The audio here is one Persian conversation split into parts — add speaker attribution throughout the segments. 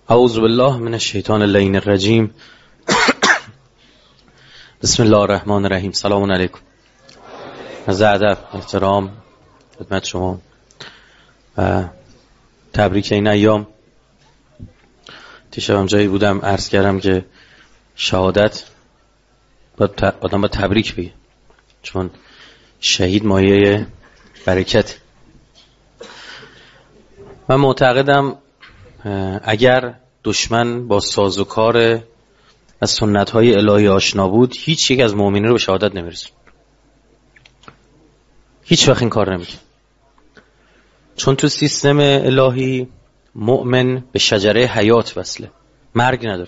Speaker 1: اعوذ بالله من الشیطان اللعین الرجیم. بسم الله الرحمن الرحیم. سلام علیکم. از ادب احترام خدمت شما و تبریک این ایام. دیشب جایی بودم عرض کردم که شهادت آدم با تبریک بگه، چون شهید مایه برکت. من معتقدم اگر دشمن با سازوکار از سنت‌های الهی آشنا بود، هیچ یک از مؤمنین رو به شهادت نمیرسون. هیچ وقت این کار نمیکنه، چون تو سیستم الهی مؤمن به شجره حیات وصله، مرگ نداره.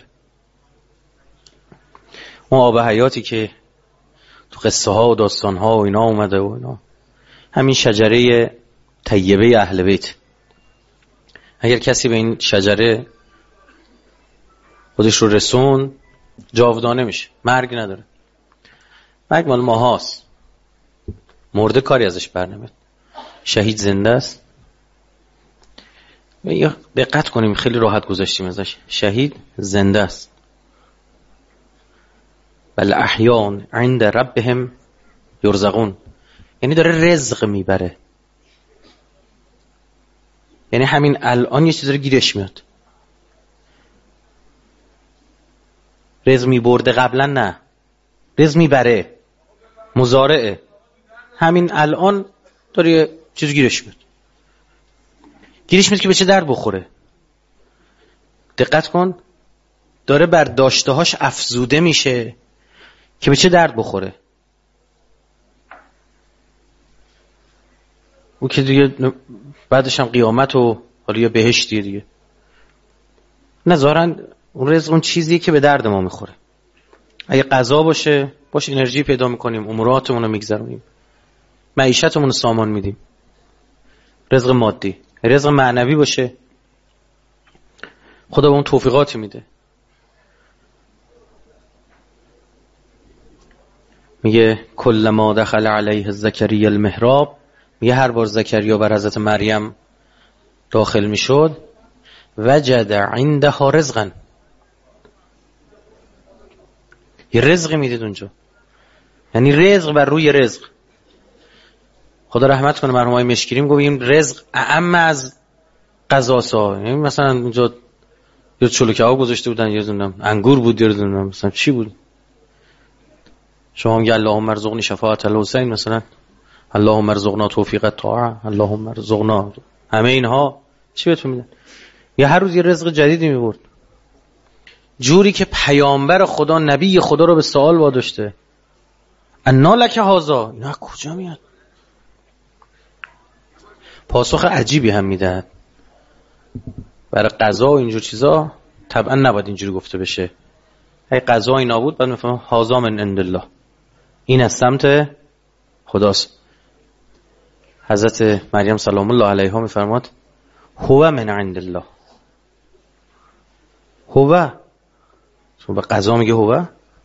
Speaker 1: اون آب حیاتی که تو قصه ها و داستان ها و اینا اومده و اینا، همین شجره طیبه اهل بیت. اگر کسی به این شجره خودش رو رسون، جاودانه میشه، مرگ نداره. مرگ مال ماهاست، مرده کاری ازش برنمیاد. شهید زنده است. دقت کنیم، خیلی راحت گذاشتیم ازش. شهید زنده است. بل احیاء عند ربهم یرزقون، یعنی داره رزق میبره. یعنی همین الان یه چیز رو گیرش میاد. رزق میبرده قبلا، نه، رزق میبره، مضارعه. همین الان داره یه چیز گیرش میاد. گیرش میاد که به چه درد بخوره. دقت کن، داره بر داشتهاش افزوده میشه که به چه درد بخوره. او که دیگه بعدش هم قیامت و حالا یا بهشتیه دیگه. نظارن اون رزق اون چیزیه که به درد ما میخوره. اگه غذا باشه، باش انرژی پیدا میکنیم، اموراتمون رو میگذرونیم، معیشتمون رو سامان میدیم. رزق مادی. رزق معنوی باشه، خدا به اون توفیقاتی میده. میگه کل ما دخل علیه زکریا المحراب، میگه هر بار زکریا بر حضرت مریم داخل میشد، وجد عندها رزقا، یه رزقی میدید اونجا. یعنی رزق بر روی رزق. خدا رحمت کنه مرحوم آقای مشکری، میگه این رزق اعم از غذاسا. یعنی مثلا اونجا یه چلو کباب گذاشته بودن، یه دونم انگور بود، یه دونم مثلا چی بود. شما میگه اللهم ارزقنی شفاعت الحسین، مثلا اللهم ارزقنا توفیق الطاعه، اللهم ارزقنا. همه اینها چی بهتون میدن؟ یا هر روز یه رزق جدیدی میبرد، جوری که پیامبر خدا، نبی خدا رو به سوال واداشته. انا لک هذا، اینا کجا میاد؟ پاسخ عجیبی هم میدهد. برای قضا و اینجور چیزا طبعا نباید اینجوری گفته بشه. اگه قضا اینا بود بعد میفهمم هذا من عند الله، این از سمت خداست. حضرت مریم سلام الله علیها میفرماد هو من عند الله. هو تو به قضا میگه هو.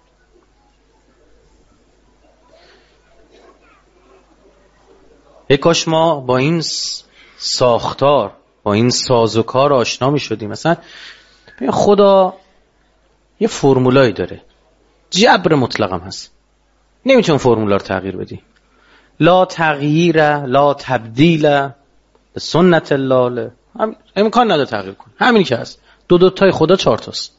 Speaker 1: کاش ما با این ساختار، با این سازوکار آشنا میشدیم. مثلا خدا یه فرمولایی داره، جبر مطلق هم هست، نمیتون فرمولا رو تغییر بدی. لا تغییر لا تبدیل سنت الله، امکان نداره تغییر کن. همین که هست، دو تای خدا 4 تاست.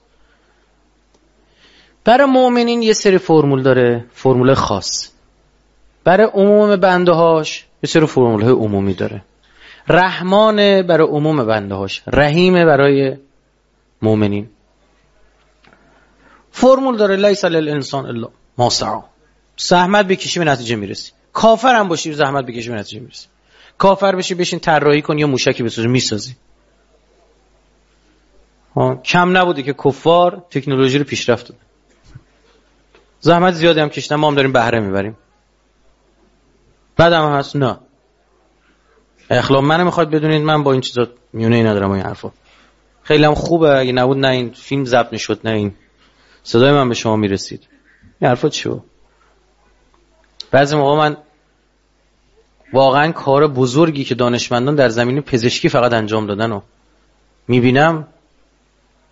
Speaker 1: برای مؤمنین یه سری فرمول داره، فرمول خاص. برای عموم بنده هاش یه سری فرمول های عمومی داره. رحمان برای عموم بنده هاش، رحیم برای مؤمنین. فرمول داره لیس للانسان الا ما سعی. زحمت بکشی به نتیجه میرسی. کافر هم باشی زحمت بکشی به نتیجه میرسی. کافر بشی بشین طراحی کنی یا موشکی بسازی، میسازی. کم نبوده که کفار تکنولوژی رو پیشرفت دادن، زحمت زیادی هم کشیدن، ما هم داریم بهره میبریم. بعد هم هست نه اخلاق منو میخواد بدونید، من با این چیزا میونه ای ندارم. این حرفا خیلی هم خوبه، اگه نبود نه این فیلم ضبط میشد، نه این صدای من به شما میرسید. این حرفا چیه؟ بعضی موقع من واقعا کار بزرگی که دانشمندان در زمینه پزشکی فقط انجام دادن و میبینم،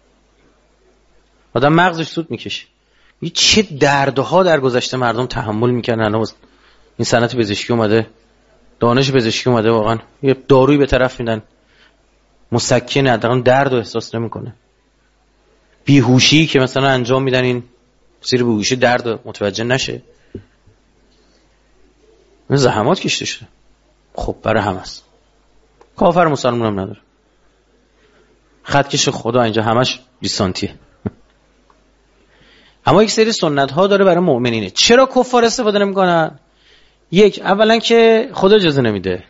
Speaker 1: آدم مغزش سود میکشه. چه دردها در گذشته مردم تحمل میکردن. الان این صنعت پزشکی اومده، دانش پزشکی اومده، واقعا یه دارویی به طرف میدن مسکن حداقل درد رو احساس نمیکنه. بیهوشی که مثلا انجام میدن این زیر بیهوشی درد متوجه نشه. این زحمات کشیده شده. خب برای همه است. کافر مسلمان هم نداره. خطکش خدا اینجا همش 20 سانتیه. اما یک سری سنت ها داره برای مؤمنینه. چرا کفار استفاده نمیکنن؟ یک، اولا که خدا اجازه نمیده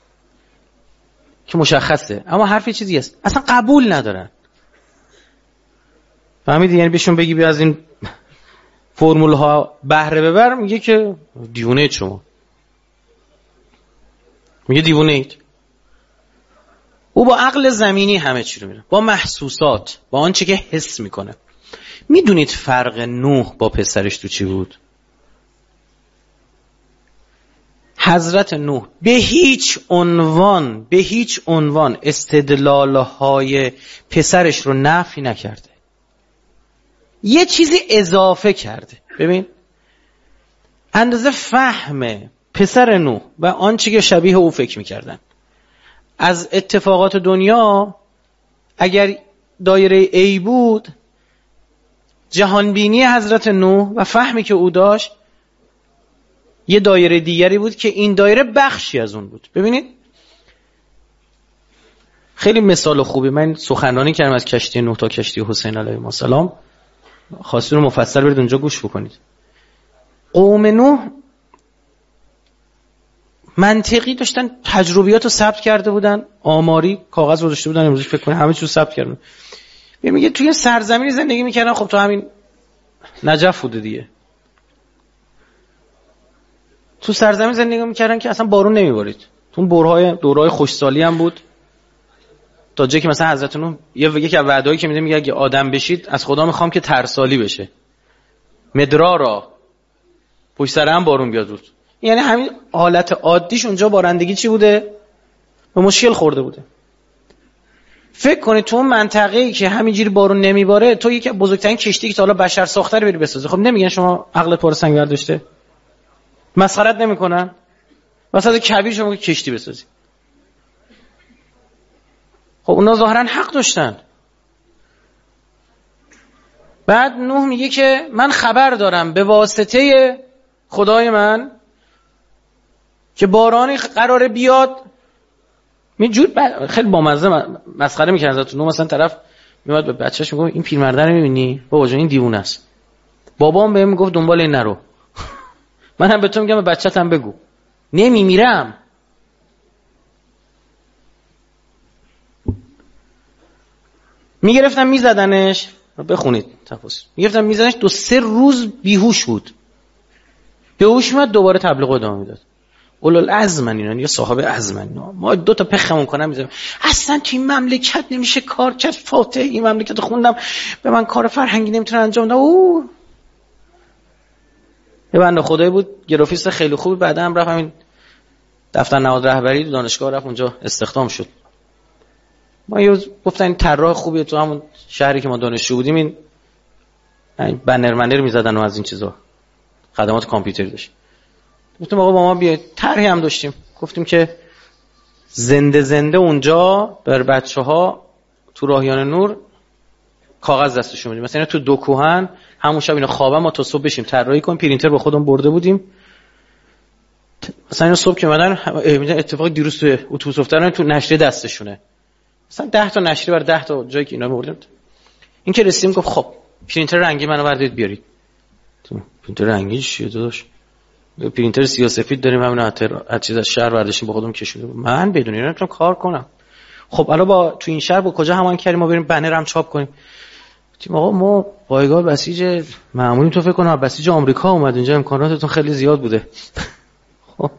Speaker 1: که مشخصه، اما حرف یه چیزی است، اصلا قبول ندارن. فهمیدی؟ یعنی بهشون بگی بیا از این فرمول ها بهره ببر، میگه که دیوونه اید شما. میگه دیوونه اید. او با عقل زمینی همه چی رو میره، با محسوسات، با آنچه که حس میکنه. میدونید فرق نوح با پسرش تو چی بود؟ حضرت نوح به هیچ عنوان استدلالهای پسرش رو نفی نکرده، یه چیزی اضافه کرده. ببین اندازه فهم پسر نوح و آنچه که شبیه او فکر میکردن از اتفاقات دنیا، اگر دایره A بود، جهانبینی حضرت نوح و فهمی که او داشت یه دایره دیگری بود که این دایره بخشی از اون بود. ببینید خیلی مثال خوبی. من سخنرانی کردم از کشتی نوح تا کشتی حسین علیه السلام، خواستین رو مفصل برید اونجا گوش بکنید. قوم نوح منطقی داشتن، تجربیات رو ثبت کرده بودن، آماری کاغذ رو داشته بودن، امروز فکر کنید همه چیز رو ثبت کردن. میگه توی سرزمینی زندگی میکردن، خب تو همین نجف بوده دیگه، تو سرزمین زندگی میکردن که اصلا بارون نمیبارید، تو دورهای خوشسالی هم بود، تا جایی که مثلا حضرت نوح یکی از وعده‌ای که میده، میگه اگه آدم بشید از خدا میخوام که ترسالی بشه، مدرارا، پشت سر هم بارون بیاد رود. یعنی همین حالت عادیش اونجا بارندگی چی بوده؟ به مشکل خورده بوده. فکر کنید تو اون منطقه‌ای که همینجوری بارون نمیباره، تو یکی از بزرگترین کشتی که تا حالا بشر ساخته رو بری بسازی، خب نمیگن شما عقلت پر سنگ برداشته؟ مسخرت نمیکنن؟ واسه کبیر شما کشتی بسازی. خب اونا ظاهرا حق داشتن. بعد نوح میگه که من خبر دارم به واسطه خدای من که بارانی قراره بیاد. میجور خیلی بامزه مسخره میکنن ازتون. نوح مثلا طرف میاد به بچه‌ش میگه این پیرمرده رو میبینی؟ بابا جون این دیوونه است. بابام بهم میگفت دنبال این نرو. منم به تو میگم به بچه‌تم بگو. نمیمیرم. میگرفتن میزدنش، بخونید تفاصیل. میگرفتن میزدنش، 2-3 روز بیهوش بود. بیهوش میاد دوباره تبلیغ ادامه میداد. اولوالعزمن اینا، یا صاحب عزمن اینا. ما 2 تا پخمون کنم میذارم. اصلا تو این مملکت نمیشه کار کرد. فاتح این مملکت رو خوندم، به من کار فرهنگی نمیتونه انجام بده. او یه بنده خدایی بود، گرافیست خیلی خوبی، بعدا هم رفت همین دفتر نهاد رهبری دانشگاه رفت اونجا استخدام شد. ما یه گفتن این طراح خوبیه، تو همون شهری که ما دانشجو بودیم این بنر میزدن و از این چیزا، خدمات کامپیوتری داشت. گفتم آقا با ما بیاید. طرحی هم داشتیم، گفتیم که زنده اونجا بر بچه‌ها تو راهیان نور کاغذ دستشون میدیم، مثلا تو دو کوهن همون شب اینا خوابن، ما تا صبح بشیم طراحی کنیم. پرینتر با خودمون برده بودیم. مثلا اینا صبح که اومدن اتفاقی دیروز تو اتوبوس افتادن، تو نشریه دستشونه، مثلا 10 تا نشریه بر 10 تا جایی که اینا می‌بردیم. این که رسیدیم گفت خب پرینتر رنگی منو بردارید بیارید. پرینتر رنگی چیه داداش؟ پرینتر سیاه‌سفید داریم، همون از چیز از شهر برداشتیم با خودمون کشیدیم. من بدون اینا نمیتونم کار کنم. خب الان با تو این شهر با کجا همان کردیم ما بریم بنر هم چاپ کنیم؟ گفتیم آقا ما پایگاه بسیج معمولی، تو فکر کنم بسیج آمریکا اومد اینجا، امکاناتتون خیلی زیاد بوده. خب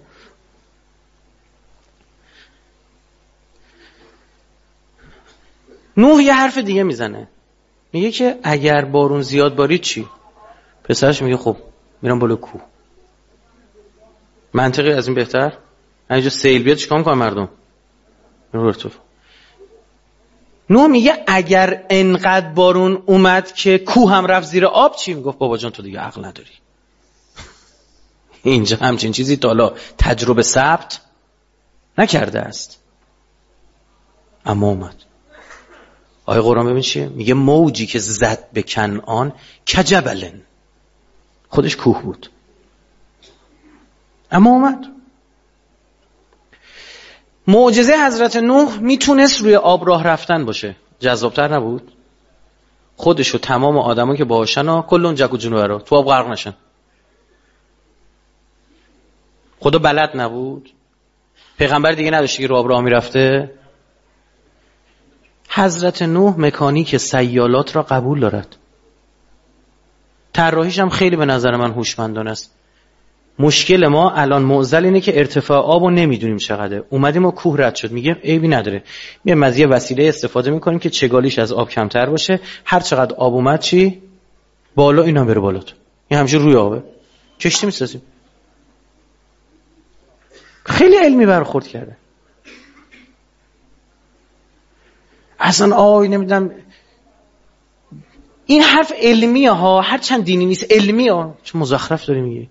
Speaker 1: نوح یه حرف دیگه میزنه، میگه که اگر بارون زیاد بارید چی؟ پسرش میگه خب میرم بالا کوه. منطقی از این بهتر؟ اینجا سیل بیاد چیکار میکنن مردم؟ نوح میگه اگر انقدر بارون اومد که کوه هم رفت زیر آب چی؟ میگفت بابا جان تو دیگه عقل نداری. اینجا همچین چیزی تا حالا تجربه ثبت نکرده است، اما اومد. آیه قرآن ببین چیه؟ میگه موجی که زد به کنعان کجبلن، خودش کوه بود اما اومد. معجزه حضرت نوح میتونست روی آب راه رفتن باشه، جذابتر نبود؟ خودش و تمام آدما که باهاشن ها کلون جک و جنورا تو آب غرق نشن. خدا بلد نبود؟ پیغمبر دیگه نداشتی که رو آب راه میرفته؟ حضرت نوح مکانیک سیالات را قبول دارد، طراحیش هم خیلی به نظر من هوشمندانه است. مشکل ما الان معضل اینه که ارتفاع آبو نمیدونیم چقدره. اومدیم و کوه رد شد، میگه عیبی نداره، میایم از یه وسیله استفاده میکنیم که چگالیش از آب کمتر باشه، هر چقدر آب اومد چی بالا اینا بره بالا، این همیشه روی آبه، کشتی میسازیم. خیلی علمی برخورد کرده. اصلا نمیدونم این حرف علمیه ها، هر چند دینی نیست علمیه ها، چه مزخرف داری میگی.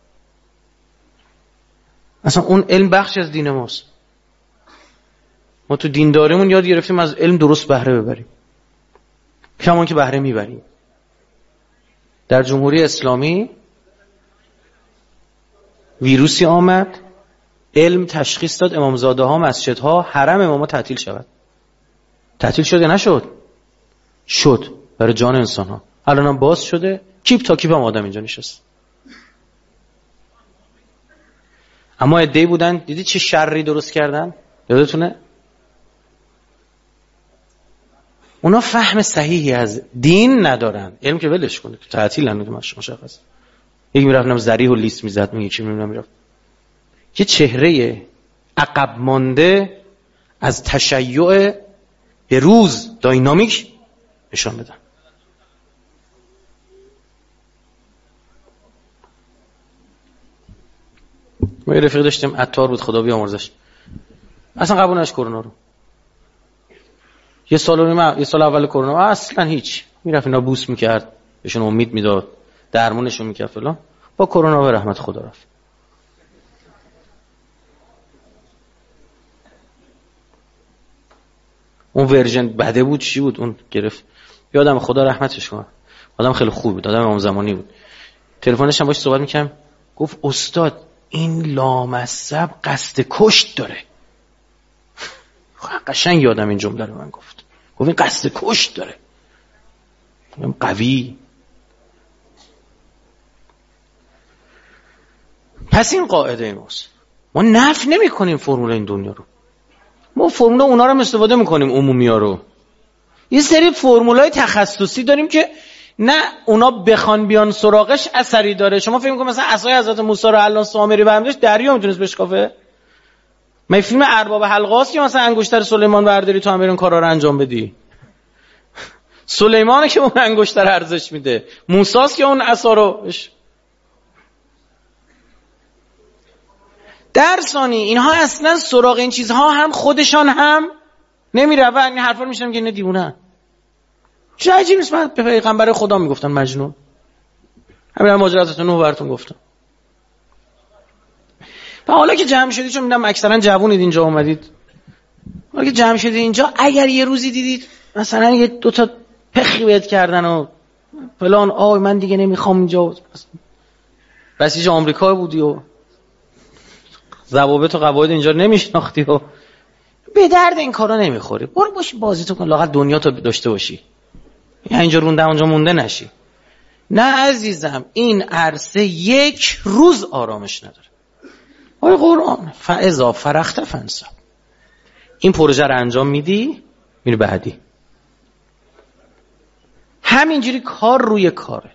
Speaker 1: اصلا اون علم بخش از دین ماست. ما تو دینداریمون یاد گرفتیم از علم درست بهره ببریم، کمان که بهره میبریم. در جمهوری اسلامی ویروسی آمد، علم تشخیص داد امامزاده ها، مسجدها، حرم اماما تعطیل شود. تعطیل شد یا نشد؟ شد، برای جان انسان ها. الان هم باز شده، کیپ تا کیپ هم آدم اینجا نشست. اما عده‌ای بودن، دیدی چه شری درست کردن؟ یادتونه؟ اونا فهم صحیحی از دین ندارن، علم که ولش کنه، تعطیل هم مشخص. یکی میرفت زریح و لیست میزد، اون یکی میرفت یه چهره عقب مانده از تشیع به روز داینامیک نشان بدن. ما یه رفیق داشتیم عطار بود، خدا بیامرزش، اصلا قبول نداشت کرونا رو. یه سال اول کرونا اصلا هیچ، میرفت اینا بوس میکرد، بهشون امید میداد، درمونشون میکرد فلان. با کرونا به رحمت خدا رفت. اون ورژن بده بود، چی بود اون گرفت، یادم خدا رحمتش کنه، آدم خیلی خوب بود، آدم اون زمانی بود. تلفنش هم باهاش صحبت میکردم، گفت استاد این لامصب قصد کشت داره. قشنگ یادم این جمله رو من گفت این قصد کشت داره. قوی. پس این قاعده ماست، ما نفی نمی کنیم فرمول این دنیا رو، ما فرمول اونا رو هم استفاده میکنیم، عمومی ها رو. یه سری فرمولای تخصصی داریم که نه اونا بخوان بیان سراغش اثری داره. شما فکر می‌کنید مثلا عصای حضرت موسی رو الان سامری برمی‌داشت دریا میتونست بشکافه؟ من فیلم ارباب حلقه است که مثلا انگشتر سلیمان برداری تو هم برین کارا رو انجام بدی. سلیمانه که اون انگشتر ارزش میده، موسی است که اون عصا رو در ثانی. اینها اصلا سراغ این چیزها هم خودشان هم نمیره و این حرفا رو میشنم که اینا دیوونه. چه عجیب نیست، من به پیغمبر خدا میگفتن مجنون. همین ماجرا حضرت نوح براتون گفتم. و حالا که جمع شدید، چون میدونم اکثرا جوونید اینجا اومدید، حالا که جمع شدید اینجا، اگر یه روزی دیدید مثلا یه دوتا پخی بهت کردن و فلان، من دیگه نمیخوام اینجا، بسیج آمریکا بودی و ضوابط و قواعد اینجا نمیشناختی و به درد این کارا نمیخوری، برو باش بازیتو کن، لااقل دنیا تو داشته باشی، اینجا رونده اونجا مونده نشی. نه عزیزم، این عرصه یک روز آرامش نداره. آیه قرآن فاذا فرغت فانصب، این پروژه رو انجام میدی میری بعدی. همینجوری کار روی کاره،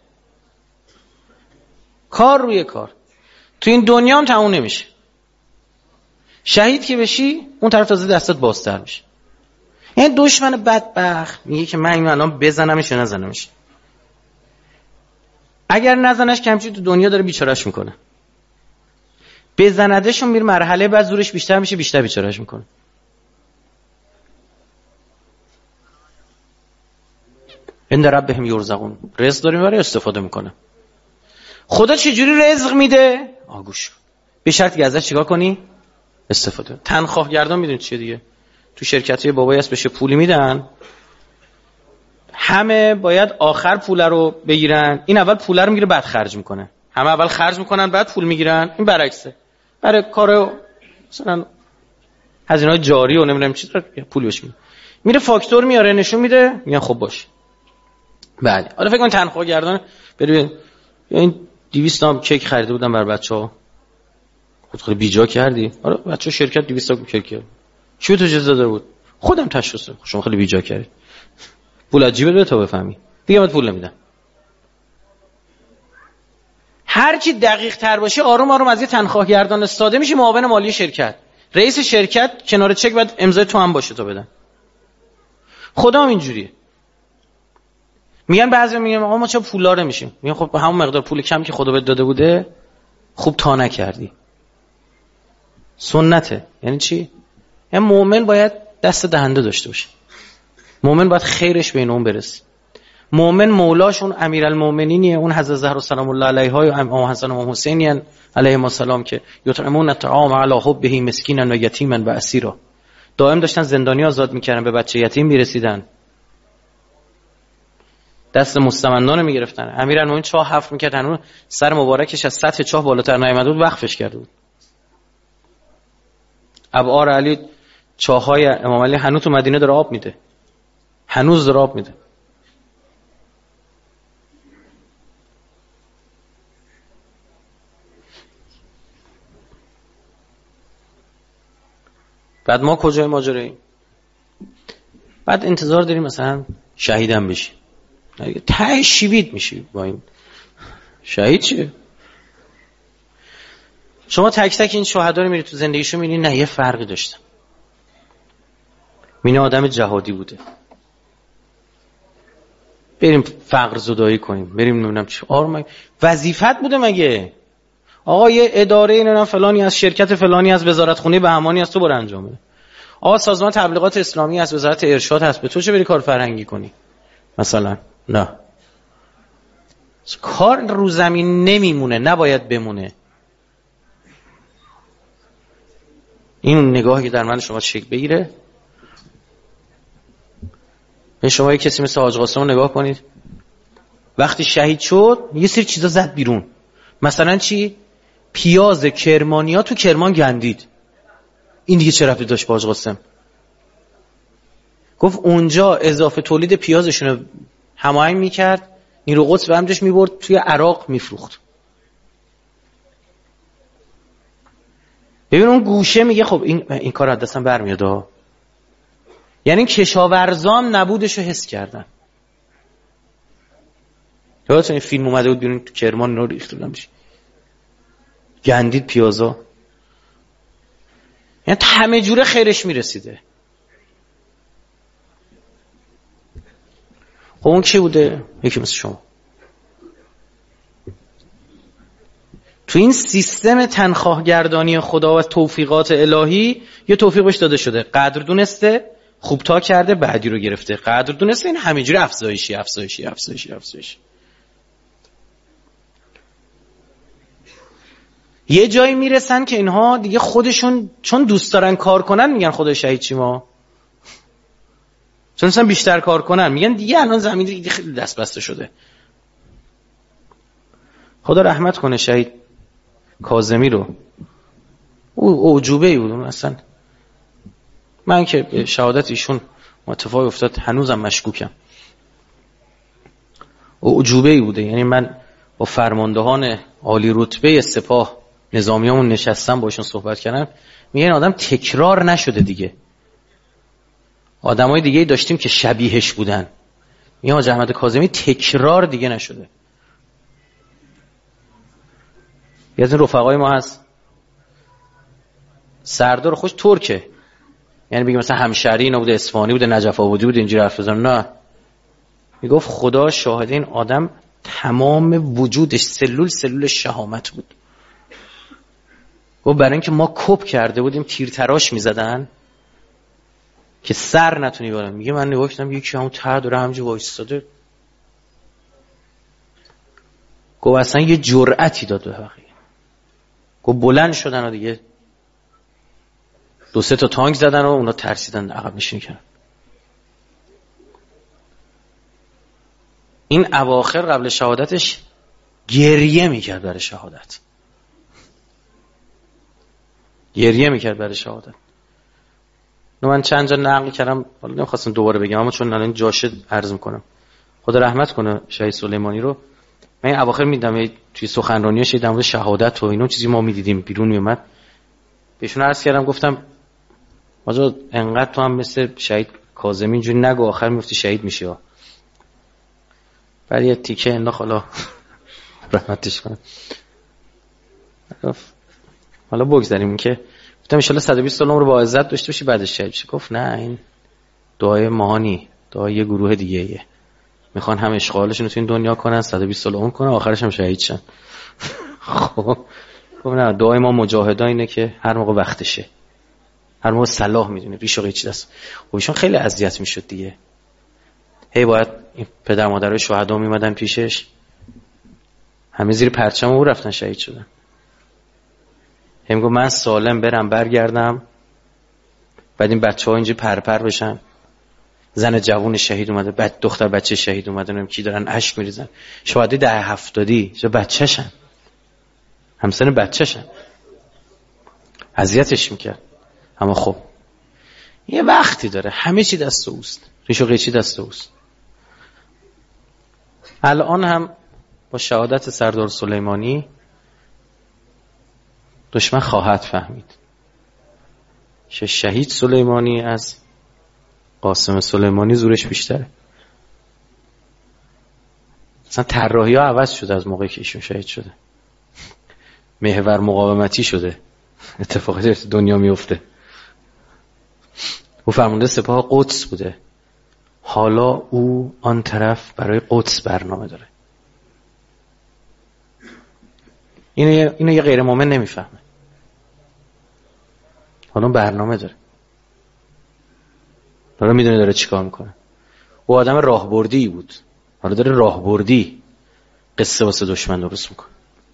Speaker 1: کار روی کار. تو این دنیا هم تموم نمیشه. شهید که بشی اون طرف تازه دستت بازتر میشه. این دشمن بدبخت میگه که من اینو الان بزنمش یا نزنمش. اگر نزنش کمچی تو دنیا داره بیچارهش میکنه، بزندشون میره مرحله بعد زورش بیشتر میشه، بیشتر بیچارهش میکنه. عند ربهم یرزقون. رزق داریم برای استفاده میکنه. خدا چجوری رزق میده؟ آگوش به شرطی که ازش چیکار کنی؟ استفاده. تنخواه گردان میدونید چیه دیگه؟ تو شرکت‌های بابایی هست بشه پولی میدن، همه باید آخر پول رو بگیرن، این اول پول رو میگیره بعد خرج میکنه. همه اول خرج میکنن بعد پول میگیرن، این برعکسه. برای کار مثلا هزینه‌های جاری و نمیدونم چی پول بهش میده، میره فاکتور میاره نشون میده، میگن خب باشه. بله حالا فکر کن تنخواه گردان بریم این 200 تا کیک خریده بودم برای بچه‌ها، خود بیجا کردی. آره بچه‌ها شرکت 200 تا کیک کرد، کی به تو اجازه داده بود؟ خودم تشخیص دادم. شما خیلی بیجا کردی، پول از جیبت بده تا بفهمی دیگه من پول نمیدم. هر چی دقیق تر باشه آروم آروم از یه تنخواه گردان استاده میشه معاون مالی شرکت. رئیس شرکت کنار چک بعد امضای تو هم باشه تا بدن. خدا هم اینجوریه. میگن بعضی میگن آقا ما چرا پولدار نمیشیم؟ میگن خب همون مقدار پول کم که خدا بهت داده بوده خوب تا نکردی. سنته. یعنی چی؟ یعنی مؤمن باید دست دهنده داشته باشه. مؤمن باید خیرش بین اون برسه. مؤمن مولاش اون امیرالمؤمنینیه، اون حضرت زهرا سلام الله علیها و امام حسن و امام حسین علیهم السلام که یطعمون الطعام علی حبه مسکینا و یتیما و اسیرا، دائم داشتن زندانی آزاد میکردن، به بچه یتیم میرسیدن، دست مستمندان رو میگرفتن. امیرالمومنین چاه حفر میکرد، هنوز سر مبارکش از سطح چاه بالاتر نیامده بود وقفش کرده بود. ابعار علی چاهای امام علی هنوز تو مدینه داره آب میده، هنوز داره آب میده. بعد ما کجای ماجراییم؟ بعد انتظار داریم مثلا شهیدم بشی، ته شیوید میشی با این شهید چیه؟ شما تک تک این شهدا رو میری تو زندگیشو میبینی نه یه فرقی داشتن. مینه آدم جهادی بوده. بریم فقر زدایی کنیم، بریم نمیدونم چی آرام وظیفت بوده مگه؟ آقا یه اداره اینا فلانی از شرکت فلانی از وزارت خونه بهمانی از تو برو انجام بده. آقا سازمان تبلیغات اسلامی از وزارت ارشاد هست، به تو چه بری کار فرهنگی کنی مثلا؟ نه، کار رو زمین نمیمونه، نباید بمونه. این نگاهی که در من شما شکل بگیره. شما یک کسی مثل حاج قاسم رو نگاه کنید، وقتی شهید شد یه سری چیزا زد بیرون. مثلا چی؟ پیاز کرمانیا تو کرمان گندید. این دیگه چه ربطی داشت با حاج قاسم؟ گفت اونجا اضافه تولید پیازشون رو هماهنگ میکرد، نیرو قدس به همجاش میبرد توی عراق میفروخت. ببین اون گوشه میگه خب این کار از دستم برمیاد. یعنی کشاورزان نبودشو حس کردن. یادتونه فیلم اومده بود بیرون تو کرمان رو ریخت نمیشه، گندید پیازا. یعنی همه جوره خیرش میرسیده. خب اون کی بوده؟ یکی مثل شما. تو این سیستم تنخواهگردانی خدا و توفیقات الهی یه توفیق بهش داده شده، قدر دونسته، خوب تا کرده، بعدی رو گرفته. قدر دونسته، این همینجوری افزایشی. یه جایی میرسن که اینها دیگه خودشون چون دوست دارن کار کنن میگن خدا شهید چی ما، چون مثلا بیشتر کار کنن میگن دیگه الان زمین دیگه خیلی دست بسته شده. خدا رحمت کنه شهید کاظمی رو، او عجوبه‌ای بود اصلا. من که به شهادت ایشون اتفاقی افتاد هنوزم مشکوکم. او عجوبه‌ای بوده. یعنی من با فرماندهان عالی رتبه سپاه نظامیامون نشستم باشون صحبت کردم، میگن آدم تکرار نشده دیگه. آدمای دیگه داشتیم که شبیهش بودن، میگن حاج احمد کاظمی تکرار دیگه نشده. یه از رفقای ما هست سردار خوش ترکه، یعنی بگیم مثلا همشهری اینا بوده، اصفهانی بوده، نجف آبادی بوده، اینجوری حرف بزنن. نه، میگفت خدا شاهد این آدم تمام وجودش سلول شهامت بود. گفت برای اینکه ما کپ کرده بودیم تیر تراش میزدن که سر نتونی بالا. میگه من نگاه کردم یکی همون ته داره همینجوری وایساده، گفت اصلا یه جرأتی داد به بقیه. گفت بلند شدن و دیگه 2-3 تا تانک زدن و اونا ترسیدن عقب نشینی کردن. این اواخر قبل شهادتش گریه میکرد برای شهادت. گریه میکرد برای شهادت. من چند جا نقل کردم، حالا نمیخواستم دوباره بگم اما چون الان جاشه عرض میکنم. خدا رحمت کنه شهید سلیمانی رو. من این اواخر میدیدم توی سخنرانیاش در مورد شهادت و اینا چیزی ما میدیدیم بیرون میومد. بهشون عرض کردم گفتم آجا انقدر تو هم مثل شهید کاظمی اینجوری نگو آخر میفتی شهید میشی ها. بعد یه تیکه انداخت حالا رحمتش کنه. حالا بگذاریم این که گفتم ان شاء الله 120 سال عمر با عزت داشته باشی بعدش شهید بشی. گفت نه این دعای ماهانی، دعای یه گروه دیگه ایه. میخوان هم اشغالشون رو تو این دنیا کنن 120 سال عمر کنن آخرش هم شهید شن. خب نه دعای ما مجاهدا اینه که هر موقع وقتشه، هر موقع صلاح میدونه ریش و قیچی دست. خب ایشون خیلی اذیت میشد دیگه. هی باید این پدر مادرای شهدا میمدن پیشش، همه زیر پرچم او رفتن شهید شدن. هم گفت من سالم برم برگردم بعد این بچه‌ها اینجا پرپر بشن. زن جوون شهید اومده، بعد دختر بچه شهید اومده، نمیدونم کی دارن اشک میریزن. شهادی 10-70 چه بچه‌شن، همسن بچه‌شن. اذیتش میکرد. اما خب یه وقتی داره، همه چی دست اوست، ریش و قیچی دست اوست. الان هم با شهادت سردار سلیمانی دشمن خواهد فهمید شهید سلیمانی از قاسم سلیمانی زورش بیشتره. مثلا طراحی ها عوض شده از موقعی که ایشون شهید شده. محور مقاومتی شده. اتفاقی در دنیا میفته. او فرمانده سپاه قدس بوده، حالا او آن طرف برای قدس برنامه داره. اینو یه غیر مومن نمیفهمه. حالا برنامه داره میدونه داره چیکار میکنه. او آدم راهبردی بود، حالا داره راهبردی قصه واسه دشمن درست میکنه.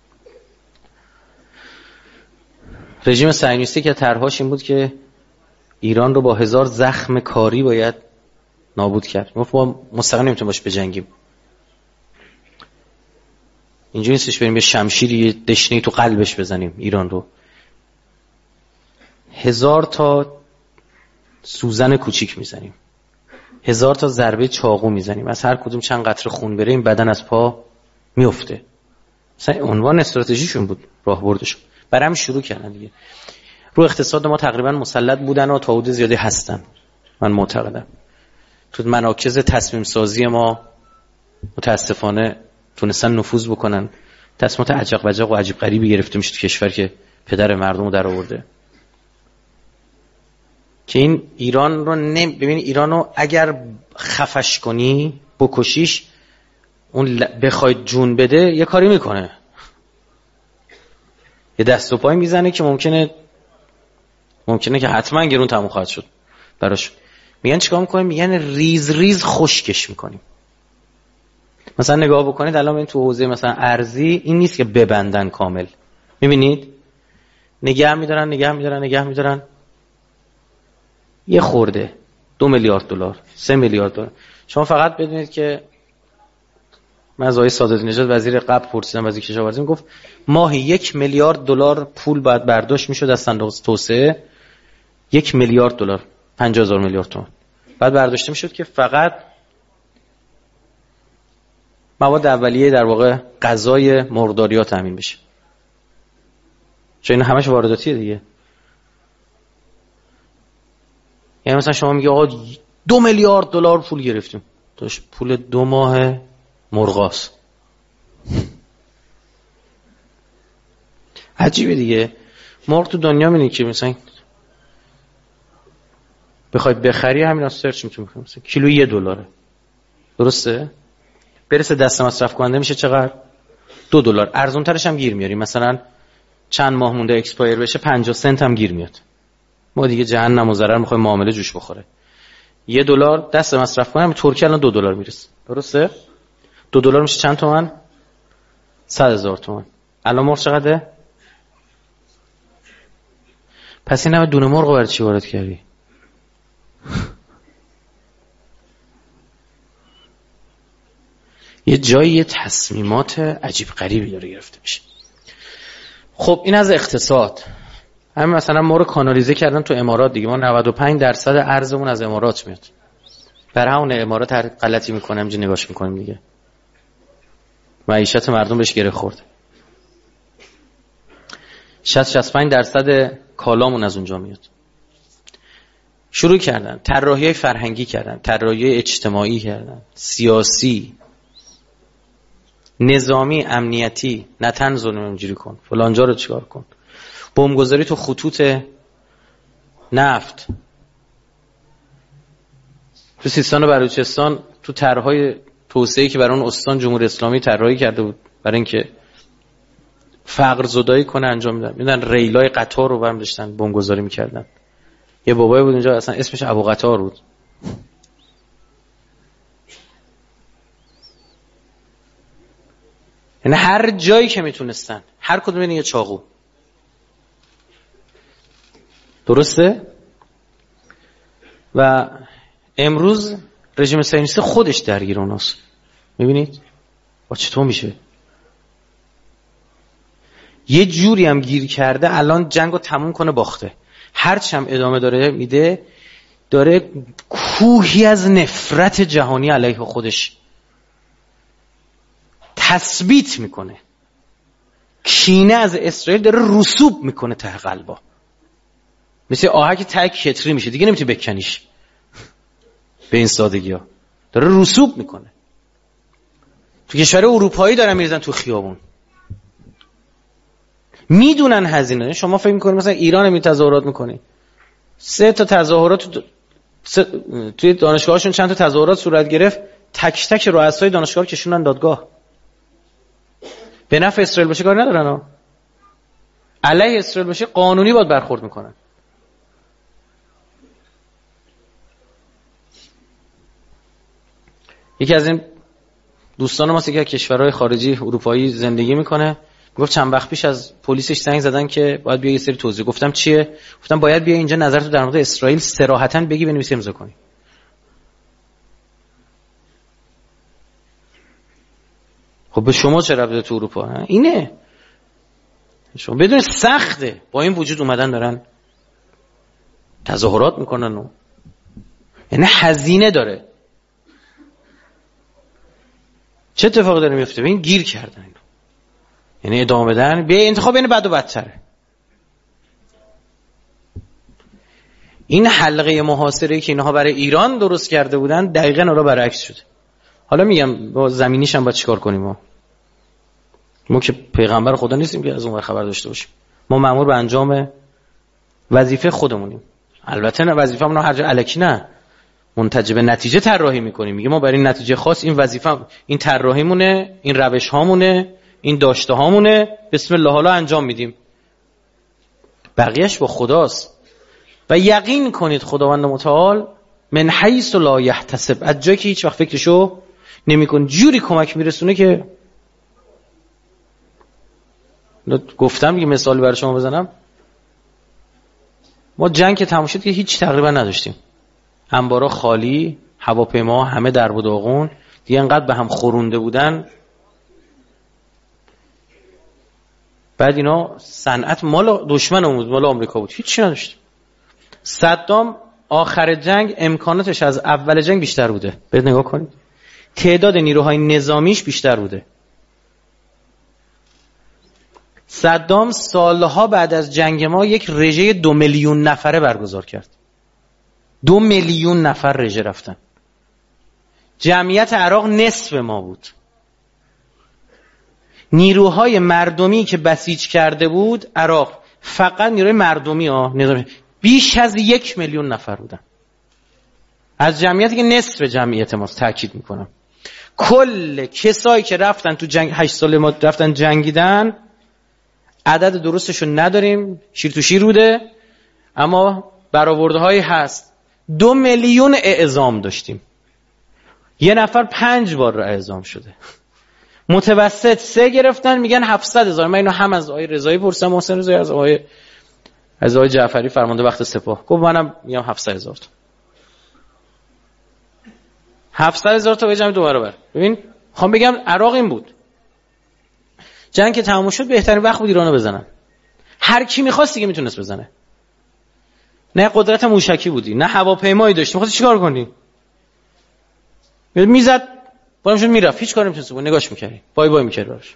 Speaker 1: رژیم صهیونیستی که طرحش این بود که ایران رو با 1000 زخم کاری باید نابود کرد. ما مستقیم نمیتونیم باش بجنگیم. اینجوری نیستش بریم به شمشیری دشنه‌ای تو قلبش بزنیم ایران رو. 1000 تا سوزن کوچیک میزنیم، 1000 تا ضربه چاقو میزنیم، از هر کدوم چند قطره خون بره این بدن از پا میفته. مثلا عنوان استراتژیشون بود، راهبردشون. برام شروع کردن دیگه. رو اقتصاد ما تقریبا مسلط بودن و تا حدود زیادی هستن. من معتقدم تو مراکز تصمیم سازی ما متاسفانه تونستن نفوذ بکنن. تصمیمات عجق وجق و عجیب غریبی گرفته میشه تو کشور که پدر مردم رو در آورده. که این ایران رو ببین ایران رو اگر خفش کنی بکشیش اون بخواید جون بده یه کاری میکنه، یه دست و پای میزنه که ممکنه که حتما گرون تموم خواهد شد براش. میگن چیکار میکنیم؟ میگن ریز ریز خشکش میکنیم. مثلا نگاه بکنید الان این تو حوزه مثلا ارزی این نیست که ببندن کامل، میبینید نگه میدارن یه خورده 2 میلیارد دلار 3 میلیارد دلار. شما فقط بدونید که من از آقای سادات نژاد وزیر قبل پرسیدم، وزیر کشاورزی گفت ماهی 1 میلیارد دلار پول باید برداشت میشد از صندوق توسعه. 1 میلیارد دلار 50,000 میلیارد تومان بعد برداشته میشد که فقط مواد اولیه در واقع غذای مرغداریا تامین بشه، چون اینا همش وارداتیه دیگه. یعنی مثلا شما میگی آقا 2 میلیارد دلار پول گرفتیم، داشت پول 2 ماه مرغاست. عجیبه دیگه. مرغ تو دنیا میبینی که مثلا بخوای بخری همین سرچ میتونی بخری مثلا کیلو $1 درسته؟ برسه دست مصرف کننده میشه چقدر؟ $2. ارزون ترش هم گیر میاری، مثلا چند ماه مونده اکسپایر بشه 50 سنت هم گیر میاد. ما دیگه جهنم و ضرر میخوایم معامله جوش بخوره. $1 دست مصرف کنه، ترکیه الان $2 میرسه، درسته؟ $2 میشه چند تومن؟ 100,000 تومان. الان مرغ چقدره؟ پس این همه دونه مرغ برای چی وارد کردی؟ یه جایی یه تصمیمات عجیب غریبی داره گرفته میشه. خب این از اقتصاد. همین مثلا ما رو کانالیزه کردن تو امارات دیگه. ما 95% ارزمون از امارات میاد. برای همون امارات هر غلطی میکنه همینجا نگاش میکنیم دیگه. معیشت مردم بهش گره خورده. 60-65% کالامون از اونجا میاد. شروع کردن طراحی‌های فرهنگی کردن، طراحی‌های اجتماعی کردن، سیاسی، نظامی، امنیتی، نتن ظلم اینجوری کن، فلانجا رو چیکار کن، بمبگذاری تو خطوط نفت، تو سیستان و بلوچستان، تو طرح‌های توسعه‌ای که برای اون استان جمهوری اسلامی طراحی کرده بود برای اینکه فقر زدایی کنه انجام میدن. میدن ریلای قطار رو برام داشتن بمبگذاری میکردن. یه بابایی بود اونجا اصلا اسمش ابو قطار بود. یعنی هر جایی که میتونستن، هر کدوم یه چاقو. درسته؟ و امروز رژیم صهیونیستی خودش درگیر اوناست. میبینید؟ چطور میشه؟ یه جوری هم گیر کرده الان جنگو تموم کنه باخته. هرچی هم ادامه داره میده، داره کوهی از نفرت جهانی علیه خودش تثبیت میکنه. کینه از اسرائیل داره رسوب میکنه ته قلبا. مثل آهک ته کتری میشه دیگه نمیتونی بکنیش. به این سادگی ها داره رسوب میکنه. تو کشور اروپایی دارن میریزن تو خیابون. میدونن هزینه. شما فکر میکنید مثلا ایران می تظاهرات میکنی 3 تا تظاهرات توی دانشگاهشون چند تا تظاهرات صورت گرفت، تک تک رؤسای دانشگاه رو کشوندن دادگاه. به نفع اسرائیل باشه کار ندارن ها. علیه اسرائیل باشه قانونی باید برخورد میکنن. یکی از این دوستان ما که کشورهای خارجی اروپایی زندگی میکنه گفت چند وقت پیش از پلیسش زنگ زدن که باید بیا یه سری توضیح. گفتم چیه؟ گفتم باید بیا اینجا نظرتو در مورد اسرائیل صراحتاً بگی، بنویسی، امضا کنی. خب به شما چه ربطه تو اروپا؟ اینه. شما بدون سخته با این وجود اومدن دارن تظاهرات میکنن و یعنی هزینه داره. چه اتفاقی داره میفته؟ این گیر کردن اینو. یعنی ادامه بدن به انتخاب این بد و بدتره. این حلقه محاصره که اینها برای ایران درست کرده بودن دقیقاً اون رو برعکس شده. حالا میگم با زمینیش هم باید چیکار کنیم. ما که پیغمبر خدا نیستیم که از اون خبر داشته باشیم. ما مأمور به انجام وظیفه خودمونیم. البته نه وظیفه‌مون هر جا الکی نه، منتج به نتیجه طراحی میکنیم. میگه ما برای این نتیجه خاص این وظیفه، این طراحیمونه، این روش هامونه، این داشته هامونه، بسم الله حالا انجام میدیم. بقیهش با خداست. و یقین کنید خداوند متعال من حیث لا یحتسب، از جایی که هیچ وقت فکرشو نمی‌کنه جوری کمک میرسونه که گفتم یه مثال برای شما بزنم. ما جنگ که تموم شد که هیچ تقریبا نداشتیم، انبارا خالی، هواپیما همه در و داغون دیگه، انقدر به هم خورونده بودن. بعد اینا صنعت مال دشمنمون بود، مال آمریکا بود، هیچی نداشت. صدام آخر جنگ امکاناتش از اول جنگ بیشتر بوده. برید نگاه کنید، تعداد نیروهای نظامیش بیشتر بوده. صدام سالها بعد از جنگ ما یک رژه 2 میلیون نفره برگزار کرد. 2 میلیون نفر رژه رفتن. جمعیت عراق نصف ما بود. نیروهای مردمی که بسیج کرده بود عراق، فقط نیروهای مردمی نظامی بیش از 1 میلیون نفر بودن. از جمعیتی که نصف جمعیت ماست، تاکید میکنم. کل کسایی که رفتن تو جنگ 8 سال ما رفتن جنگیدن، عدد درستشو نداریم، شیر تو شیر بوده، اما برآوردهایی هست. 2 میلیون اعزام داشتیم. یه نفر 5 بار اعزام شده. متوسط 3 گرفتن میگن 700,000. من اینو هم از آقای رضایی پرسیدم، محسن رضایی، از آقای جعفری فرمانده وقت سپاه. گفت منم میگم 700,000 تا. 700,000 تا بجمع 2 برابر. ببین میخوام بگم عراق این بود. جنگ که تموم شد بهترین وقت بود ایرانو بزنن. هر کی می‌خواست دیگه میتونست بزنه. نه قدرت موشکی بودی، نه هواپیمایی داشتی. می‌خواستی چیکار کنی؟ میزد، بالا میشد میرفت، هیچ کاری نمی‌تونستی بکنی، نگاش می‌کردی. بای می‌کردی براش.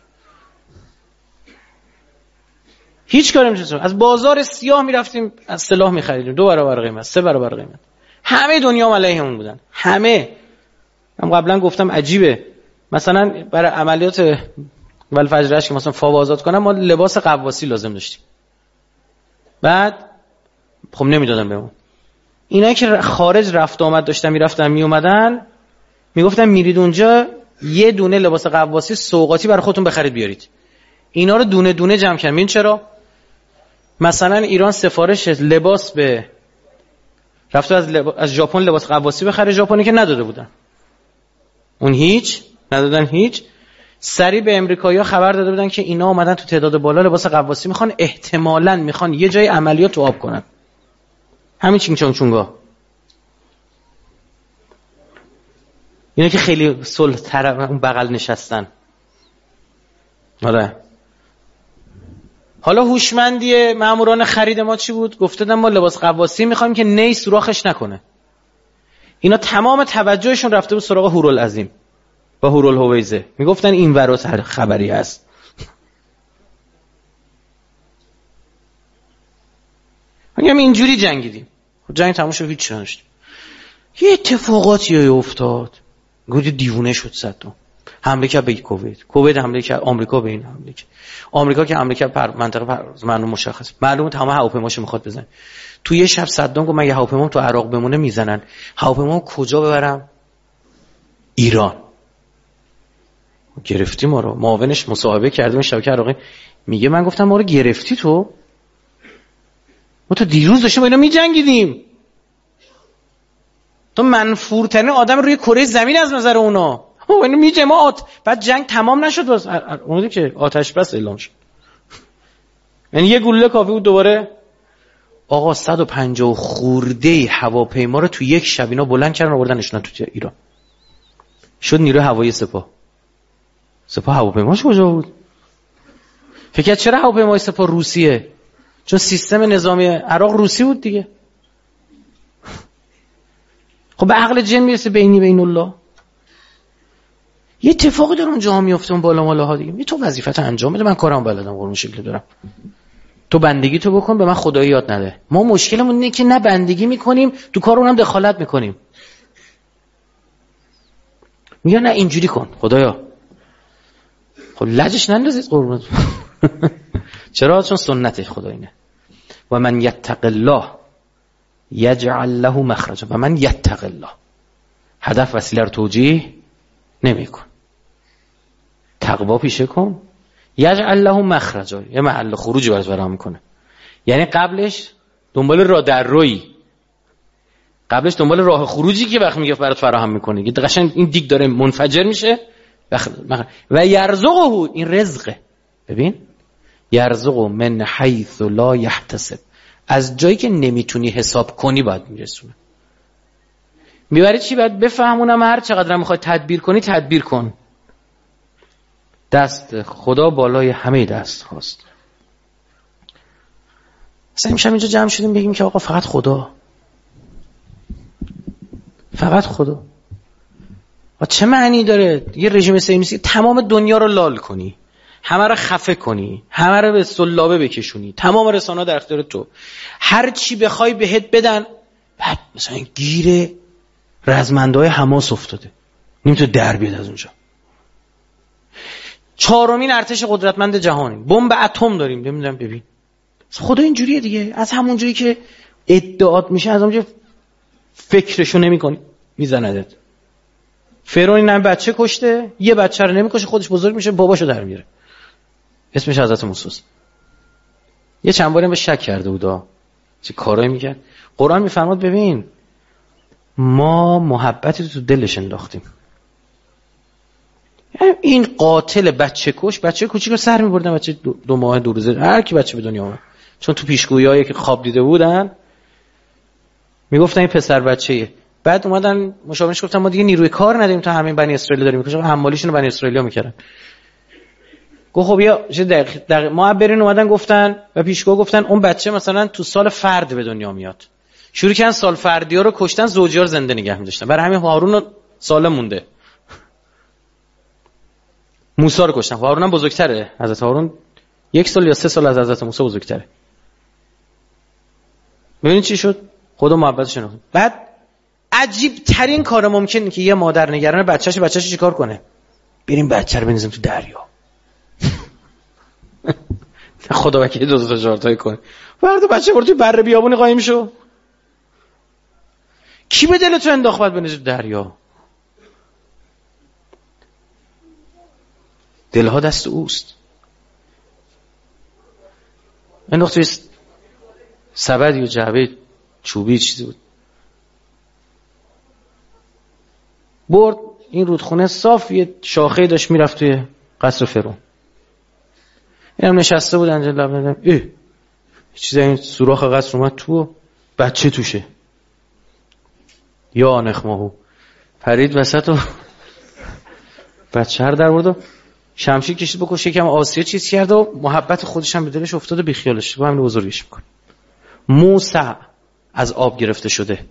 Speaker 1: هیچ کاری نمی‌تونستی. از بازار سیاه می‌رفتیم، از سلاح می‌خریدیم 2 برابر قیمت، 3 برابر قیمت. همه دنیا علیهمون بودن. همه. من قبلا گفتم عجیبه. مثلا برای عملیات والفجرش که مثلا فاو آزاد کنم ما لباس قواسی لازم داشتیم. بعد خب نمیدادن بهمون. اینایی که خارج رفت آمد داشتن میرفتن میومدن میگفتن میرید اونجا یه دونه لباس قواسی سوغاتی برای خودتون بخرید بیارید. اینا رو دونه دونه جمع کردن. ببین چرا؟ مثلا ایران سفارش لباس به رفته از ژاپن لباس قواسی بخره، ژاپنی که نداده بودن. اون هیچ ندادن، هیچ. سری به امریکایی‌ها خبر داده بودن که اینا اومدن تو تعداد بالا لباس قواسی میخوان، احتمالاً میخوان یه جای عملیات تو آب کنن. همین چونگا. اینا که خیلی صلح طرف اون بغل نشستن. آره. حالا هوشمندی ماموران خرید ما چی بود؟ گفتن ما لباس قواسی میخوایم که نی سوراخش نکنه. اینا تمام توجهشون رفته بود سراغ هورالعظیم با هورالهویزه. میگفتن این ورا خبری هست. میگم اینجوری جنگیدیم. جنگ تموم شد، هیچ نداشتیم. یه اتفاقاتی افتاد. گفت دیوونه شد صدام. حمله کرد به کویت حمله کرد، آمریکا به این حمله کرد. آمریکا که حمله کرد منطقه معلوم مشخص. معلومه تمام هواپیماشو میخواد بزنه. تو یه شب صدام گفت من یه هواپیما تو عراق بمونه میزنن. هواپیما کجا ببرم؟ ایران. گرفتی ما رو. معاونش مصاحبه کردیم شبکه عراقی، میگه من گفتم ما رو گرفتی تو؟ ما تا دیروز داشتیم با اینا میجنگیدیم. تو منفورترین آدم روی کره زمین از نظر اونا. اینو میجماعت. بعد جنگ تمام نشد، باز اونی که آتش بس اعلام شد. یعنی یه گلوله کافی بود دوباره. آقا 150 خورده هواپیما رو تو یک شب اینا بلند کردن آوردنشون تو ایران. شد نیروی هوایی سپاه هواپیماش کجا بود؟ فکر چرا هواپیمای سپاه روسیه؟ چون سیستم نظامی عراق روسی بود دیگه. خب به عقل جن میرسه بین الله. یه اتفاقی داره اونجا میفته اون بالا مالاها دیگه. تو وظیفت انجام بده، من کارم بلدم قرون شکل دارم. تو بندگی تو بکن، به من خدایی یاد نده. ما مشکلمون اینه که نه بندگی میکنیم، تو کار اونم دخالت میکنیم. میگه نه اینجوری کن خدایا. خب لجش نندازید قربونت. چرا؟ چون سنت خدا اینه. و من یتق الله یجعل له مخرجا. و من یتق الله. هدف وسیله رو توجیه نمیکن. تقوا پیشه کن. یجعل له مخرجا. یه محل خروجی براش فراهم میکنه. یعنی قبلش دنبال راه در روی، قبلش دنبال راه خروجی که وقت میگه برات فراهم میکنه. قشنگ این دیگ داره منفجر میشه. و یرزقه، این رزقه. ببین یرزق من حیث لا یحتسب، از جایی که نمیتونی حساب کنی باید میرسونه. میبری چی؟ باید بفهمونم هر چقدر میخوای تدبیر کنی تدبیر کن. دست خدا بالای همه دست خواست. اصلا امشب اینجا جمع شدیم بگیم که آقا فقط خدا، فقط خدا. و چه معنی داره یه رژیم صهیونیستی تمام دنیا رو لال کنی، همه رو خفه کنی، همه رو به سلابه بکشونی، تمام رسانه‌ها در اختیار تو، هر چی بخوای بهت بدن، بعد مثلا گیر رزمنده‌های حماس افتاده نمیتونه در بیاد از اونجا. 4مین ارتش قدرتمند جهانی، بمب اتم داریم. نمیدونم ببین خدا اینجوریه دیگه. از همون جایی که ادعات میشه از اونجا فکرشو نمی‌کنی میزندت. فرعون این بچه کشته، یه بچه رو نمی‌کشه، خودش بزرگ میشه باباشو در میاره. اسمش حضرت موسی. یه چند باری به شک کرده بودا چه کارایی میکرد. قرآن میفرماد ببین ما محبتی تو دلش انداختیم. این قاتل بچه کوچیک رو سر می‌بردن، بچه 2 ماه 2 روزه، هر کی بچه به دنیا اومد، چون تو پیشگویی‌هایی که خواب دیده بودن میگفتن این پسر بچه‌ایه. بعد اومدن مشاورش گفتن ما دیگه نیروی کار نداریم تا همین بنی اسرائیل داریم می‌کشیم، حمالیشون رو بنی اسرائیلیا می‌کردن. گفت خب یا دقیق ما برین، اومدن گفتن و پیشگو گفتن اون بچه مثلا تو سال فرد به دنیا میاد. شروع کردن سال فردی‌ها رو کشتن، زوجی‌ها رو زنده نگه می‌داشتن. برای همین هارون رو سالم مونده. موسی رو کشتن. هارون هم بزرگتره. حضرت هارون 1 سال یا 3 سال از حضرت موسی بزرگتره. ببینید چی شد؟ خدا محبتش رو. بعد عجیب ترین کار ممکنه که یه مادر نگران بچه‌ش چیکار کنه؟ بریم بچه رو بنزیم تو دریا. خدا وکیلی 2 تا 4 تایی کنه. فردا بچه برو توی بره بیابونی قایم شو. کی به دل تو انداخت بعد بنزیم تو دریا؟ دلها دست اوست. انداخت توی سبد یا جعبه چوبی چیزی بود. برد این رودخونه صاف یه شاخه داشت میرفت توی قصر فرعون. اینم نشسته بود انجا لب چیزی این سوراخ قصر اومد تو، بچه توشه. یا نخماهو پرید وسط و بچه رو در برد و شمشیر کشید بکشه، یکم آسیا چیز کرد و محبت خودش هم به دلش افتاد و بیخیالش با همین بزرگیش میکنه. موسی از آب گرفته شده.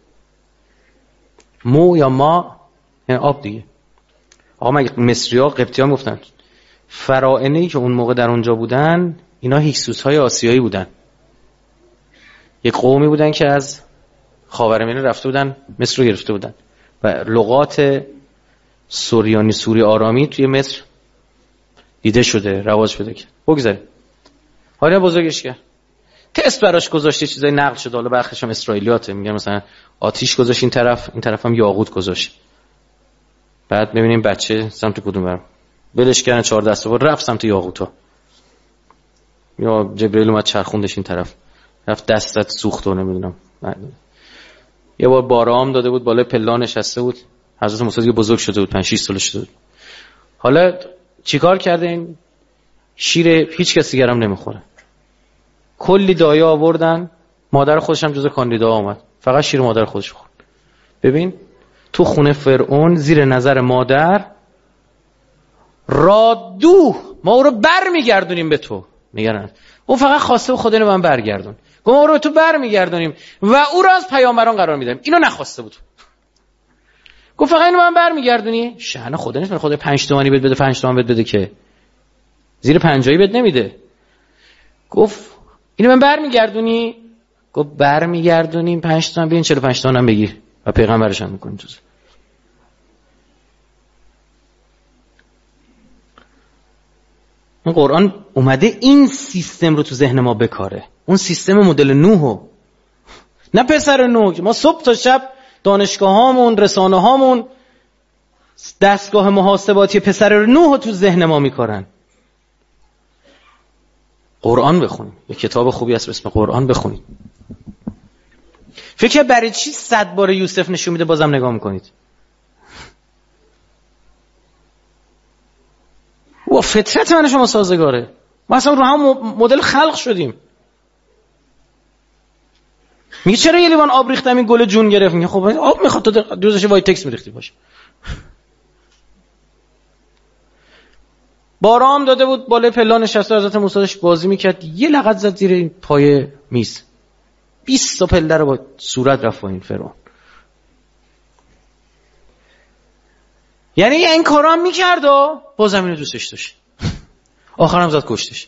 Speaker 1: مو یا ما یعنی آب دیگه. آقا مگه مصری‌ها قبطی‌ها گفتن فراعنه‌ای که اون موقع در اونجا بودن اینا هیکسوس‌های آسیایی بودن. یک قومی بودن که از خاورمیانه رفته بودن مصر رو گرفته بودن و لغات سوریانی سوری آرامی توی مصر دیده شده، رواج پیدا کرد. بگذاریم. حالا بزرگش کرد. تست براش گذاشته، چیزای نقل شده، حالا برخیش هم اسرائیلیاته، میگن مثلا آتیش گذاشت این طرف هم یاقوت گذاشت. بعد ببینیم بچه سمت کدوم برم. بلش کردن 4 دسته رفت سمت یاقوتا. یا جبرئیل اومد چرخوندش این طرف. رفت دستت سوخت و نمیدونم. یه بار بارام داده بود بالای پلا نشسته بود. حضرت موسی دیگه بزرگ شده بود، 5-6 سالش شده بود. حالا چیکار کرده این شیر؟ هیچ کسی گرم نمیخوره. کلی دایه آوردن، مادر خودش هم جزو کاندیدا آمد، فقط شیر مادر خودش خورد. ببین تو خونه فرعون زیر نظر مادر رادو ما او رو بر میگردونیم به تو. نگران اون فقط خواسته خدا اینو من برگردون. گفت ما رو به تو بر میگردونیم و او رو از پیامبران قرار میدیم. اینو نخواسته بود. گفت فقط اینو من بر میگردونی؟ شأن خدا نیست خدا 5 تومانی بهت بده 5 تومن بهت بده که زیر 50 بهت نمیده. گفت اینو من بر میگردونی؟ گفت بر میگردونیم 5 تومن ببین 45 تومن هم بگیر و پیغمبرش هم میکنیم تو. این قرآن اومده این سیستم رو تو ذهن ما بکاره. اون سیستم مدل نوحو، نه پسر نوح. ما صبح تا شب دانشگاهامون، رسانه‌هامون، دستگاه محاسباتی پسر نوح تو ذهن ما میکارن. قرآن بخونید، یه کتاب خوبی هست به اسم قرآن بخونید. فکر برای چی 100 بار یوسف نشون میده بازم نگاه میکنید؟ و فطرت من شما سازگاره. ما اصلا رو هم مدل خلق شدیم. میگه چرا یه لیوان آب ریختم این گل جون گرفت؟ میگه خب آب میخواد تو دوزش وایتکس میریختی باشه. بارام داده بود بالای پلا نشسته حضرت موسی داشت بازی میکرد، یه لغت زد زیر این پای میز. 20 تا پله رو با صورت رفت این فرعون. یعنی این کارا میکرد و بازم اینو دوستش داشت. آخرام زد کشتش.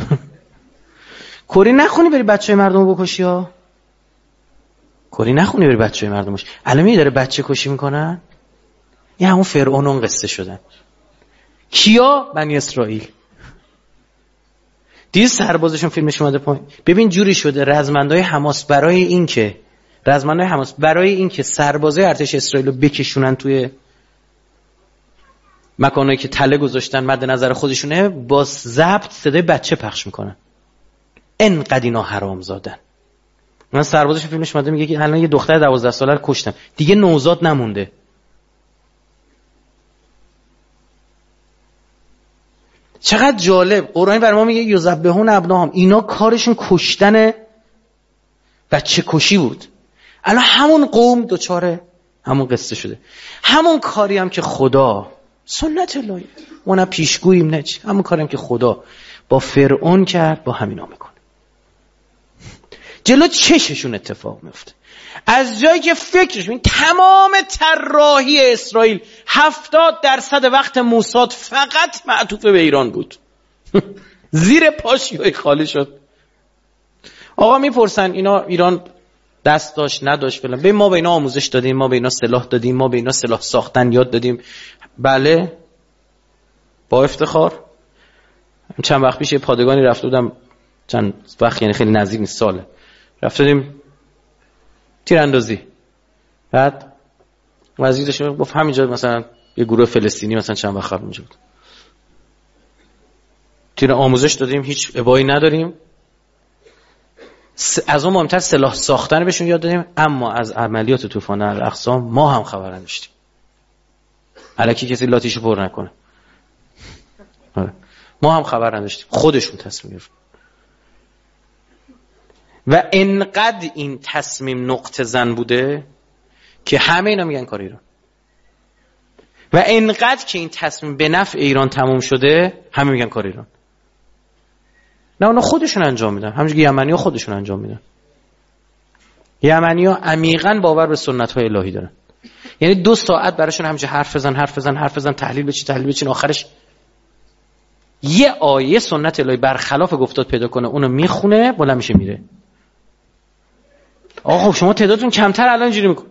Speaker 1: کری نخونی بری بچهای مردمو بکشی ها. کری نخونی بری بچهای مردمش. الان داره بچه کشی میکنن. این همون فرعون اون قصه شدن. کیا؟ بنی اسرائیل. دید سربازشون فیلمش اومده پایین. ببین جوری شده رزمندای حماس برای این که سربازای ارتش اسرائیل رو بکشونن توی مکانایی که تله گذاشتن مد نظر خودشونه، با ضبط صدای بچه پخش میکنن. انقدر اینا حرام زادن. من سربازش فیلمش اومده میگه که الان یه دختر 12 ساله رو کشتم، دیگه نوزاد نمونده. چقدر جالب. قرآن بر ما میگه یذبحون ابناهم، اینا کارشون کشتن بچه کشی بود. الان همون قوم دوچاره همون قصه شده. همون کاری هم که خدا سنت الهی، ما نه پیشگوییم نه چی، همون کاری هم که خدا با فرعون کرد با همینا میکنه. جلو چششون اتفاق میفته. از جایی که فکرش این تمام طراحی اسرائیل 70% وقت موسی فقط معطوف به ایران بود. زیر پاشیای خالی شد. آقا میپرسن اینا ایران دست داشت نداشت فلان، به ما به اینا آموزش دادیم، ما به اینا سلاح دادیم، ما به اینا سلاح ساختن یاد دادیم. بله با افتخار. چند وقت پیش یه پادگانی رفته بودم، چند وقت یعنی خیلی نزدیک نیست، ساله، رفته بودیم تیراندازی. بعد وزیر داشت گفت همینجا مثلا یه گروه فلسطینی مثلا چند وقت قبل اینجا بود، تیر آموزش دادیم، هیچ ابایی نداریم، از اون مهمتر سلاح ساختن بهشون یاد دادیم، اما از عملیات طوفان الاقصی ما هم خبر نداشتیم. الکی کسی لاتیشو پر نکنه. ما هم خبر نداشتیم، خودشون تصمیم گرفتن. و انقدر این تصمیم نقطه زن بوده که همه اینا میگن کار ایران، و انقدر که این تصمیم به نفع ایران تموم شده همه میگن کار ایران. نه اونا خودشون انجام میدن، همونجوری یمنی‌ها خودشون انجام میدن. یمنی‌ها عمیقاً باور به سنت‌های الهی دارن. یعنی 2 ساعت براشون همینجوری حرف بزن تحلیل بچین آخرش یه آیه سنت الهی برخلاف گفتاد پیدا کنه، اونو میخونه بلند میشه میره. آقا شما تعدادتون کمتر الان اینجوری میکن.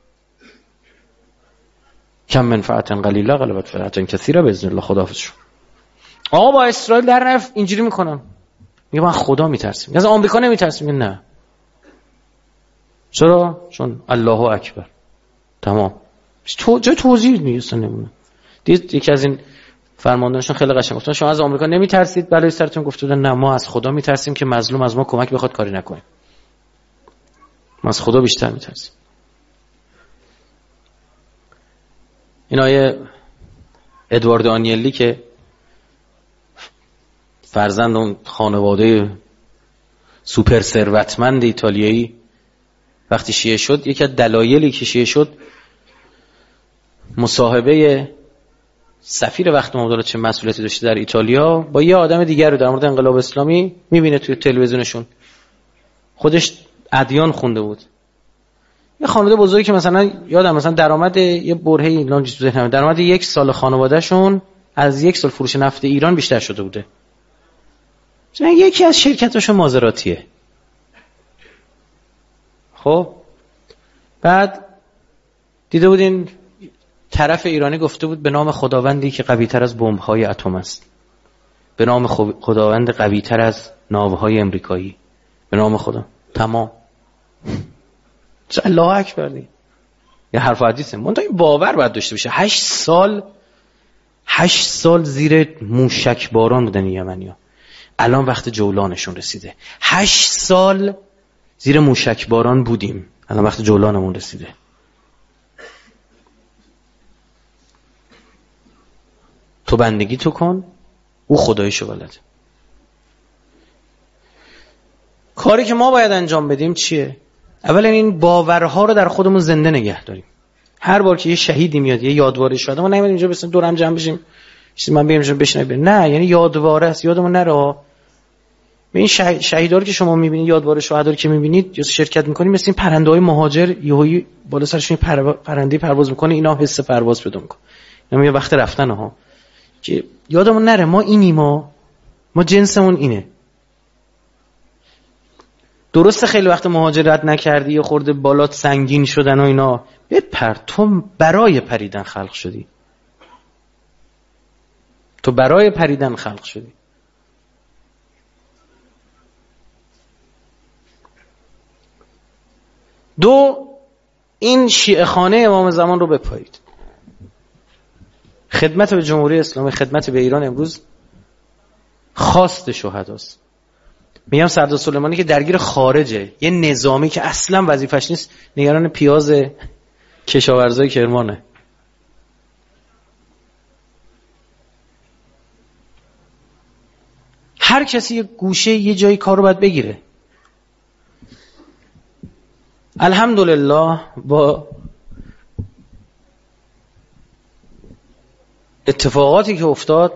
Speaker 1: کم منفعت قلیله غلبت فئة کثیره باذن الله. خداحافظ شو. آقا با اسرائیل در نرفت اینجوری میکنن. میگه من خدا میترسیم. از آمریکا نمیترسیم. میگه نه. چرا؟ چون الله اکبر. تمام. جای توضیح نیست نمونه. دید یکی از این فرماندهانشون خیلی قشنگ گفتن شما از آمریکا نمیترسید، بلای سرتون گفته بودن نه ما از خدا میترسیم که مظلوم از ما کمک بخواد کاری نکنه. ما از خدا بیشتر میترسیم. این آیه ادوارد آنیلی که فرزند اون خانواده سوپر ثروتمند ایتالیایی وقتی شیعه شد، یکی از دلایلی که شیعه شد مصاحبه سفیر وقت مبادله چه مسئولیتی داشته در ایتالیا با یه آدم دیگر رو در مورد انقلاب اسلامی میبینه توی تلویزیونشون. خودش ادیان خونده بود. یه خانواده بزرگی که مثلا یادم مثلا درآمد یه برهه ایران چیزی تو درآمد 1 سال خانوادهشون از 1 سال فروش نفت ایران بیشتر شده بوده. مثلا یکی از شرکتاشون مازراتیه. خب بعد دیده بودین طرف ایرانی گفته بود به نام خداوندی که قوی‌تر از بمب‌های اتم است، به نام خداوند قوی‌تر از ناوهای امریکایی، به نام خدا. تمام. الله اکبر. یه حرف حدیثه. منتها این باور باید داشته باشه. 8 سال زیر موشک باران بودن یمنی‌ها. الان وقت جولانشون رسیده. 8 سال زیر موشک باران بودیم، الان وقت جولانمون رسیده. تو بندگی تو کن، او خدایشو بلده. کاری که ما باید انجام بدیم چیه؟ اولا این باورها رو در خودمون زنده نگه داریم. هر بار که یه شهیدی میاد یه یادواره شده، ما نمیدونیم اینجا بسیم دور هم جمع بشیم چیزی من بگم بشنویم، نه، یعنی یادواره است، یادمون نره. این شهیدا رو که شما میبینید، یادواره شهدا رو که میبینید یا شرکت میکنید، مثل این پرنده‌های مهاجر یهویی بالا سرشون پرنده پرواز میکنه، اینا حس پرواز پیدا میکنه. اینا یه وقت رفتن ها که یادمون نره ما اینیم، ما جنسمون اینه. درسته خیلی وقت مهاجرت نکردی یا خورده بالات سنگین شدن و اینا، بپر. تو برای پریدن خلق شدی. تو برای پریدن خلق شدی. دو، این شیعه خانه امام زمان رو بپایید. خدمت به جمهوری اسلامی، خدمت به ایران امروز خواست شهداست. میگم سردار سلیمانی که درگیر خارجه، یه نظامی که اصلا وظیفش نیست، نگران پیاز کشاورزای کرمانه. هر کسی یه گوشه یه جایی کار رو باید بگیره. الحمدلله با اتفاقاتی که افتاد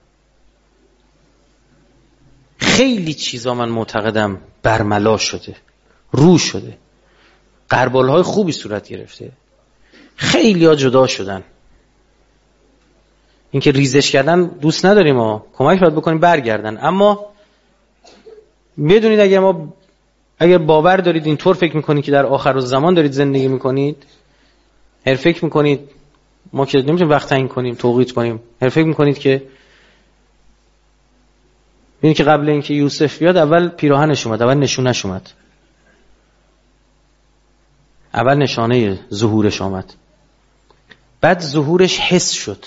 Speaker 1: خیلی چیزا من معتقدم برملا شده، رو شده، غربال‌های خوبی صورت گرفته، خیلی ها جدا شدن. این که ریزش کردن دوست نداریم ها، کمک باید بکنیم برگردن. اما بدونید اگر باور دارید اینطور فکر میکنید که در آخر الزمان دارید زندگی میکنید، هر فکر میکنید ما که نمیتونیم وقت تعیین کنیم توقیت کنیم، هر فکر میکنید که ببینید که قبل اینکه یوسف بیاد اول پیراهنش اومد، اول نشونش اومد، اول نشانه ظهورش آمد، بعد ظهورش حس شد.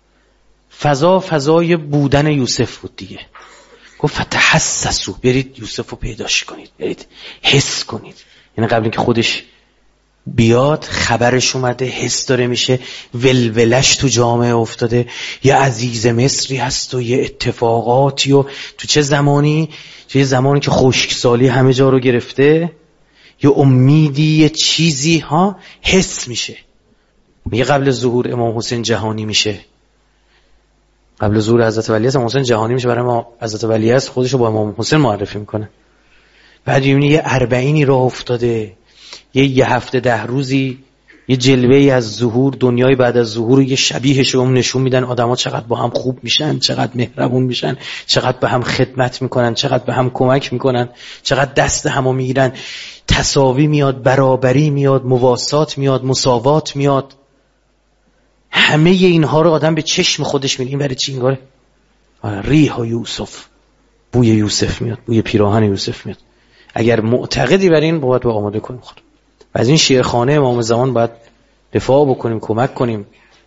Speaker 1: فضای بودن یوسف بود دیگه. گفت فتحسسوا، برید یوسف رو پیداش کنید، برید حس کنید. یعنی قبل اینکه خودش بیاد خبرش اومده، حس داره میشه، ولولش تو جامعه افتاده، یه عزیز مصری هست و یه اتفاقاتی و تو چه زمانی که خشکسالی همه جا رو گرفته، یه امیدی، یه چیزی ها حس میشه. میگه قبل ظهور امام حسین جهانی میشه، قبل ظهور حضرت ولی امام حسین جهانی میشه. برای ما حضرت ولی است خودشو با امام حسین معرفی میکنه. بعد میبینی یه 40 راه افتاده، یه هفته 10 روزی یه جلوه‌ای از ظهور، دنیای بعد از ظهور یه شبیهش رو نشون میدن. آدما چقدر با هم خوب میشن، چقدر مهربون میشن، چقدر به هم خدمت میکنن، چقدر به هم کمک میکنن، چقدر دست همو میگیرن، تساوی میاد، برابری میاد، مواسات میاد، مساوات میاد. همه اینها رو آدم به چشم خودش می‌بینه. این برای چی انگاره ریح یوسف، بوی یوسف میاد، بوی پیراهن یوسف میاد. اگر معتقدی بر این باید آماده کنیم خود. و از این شیعه‌خانه امام زمان باید دفاع بکنیم، کمک کنیم،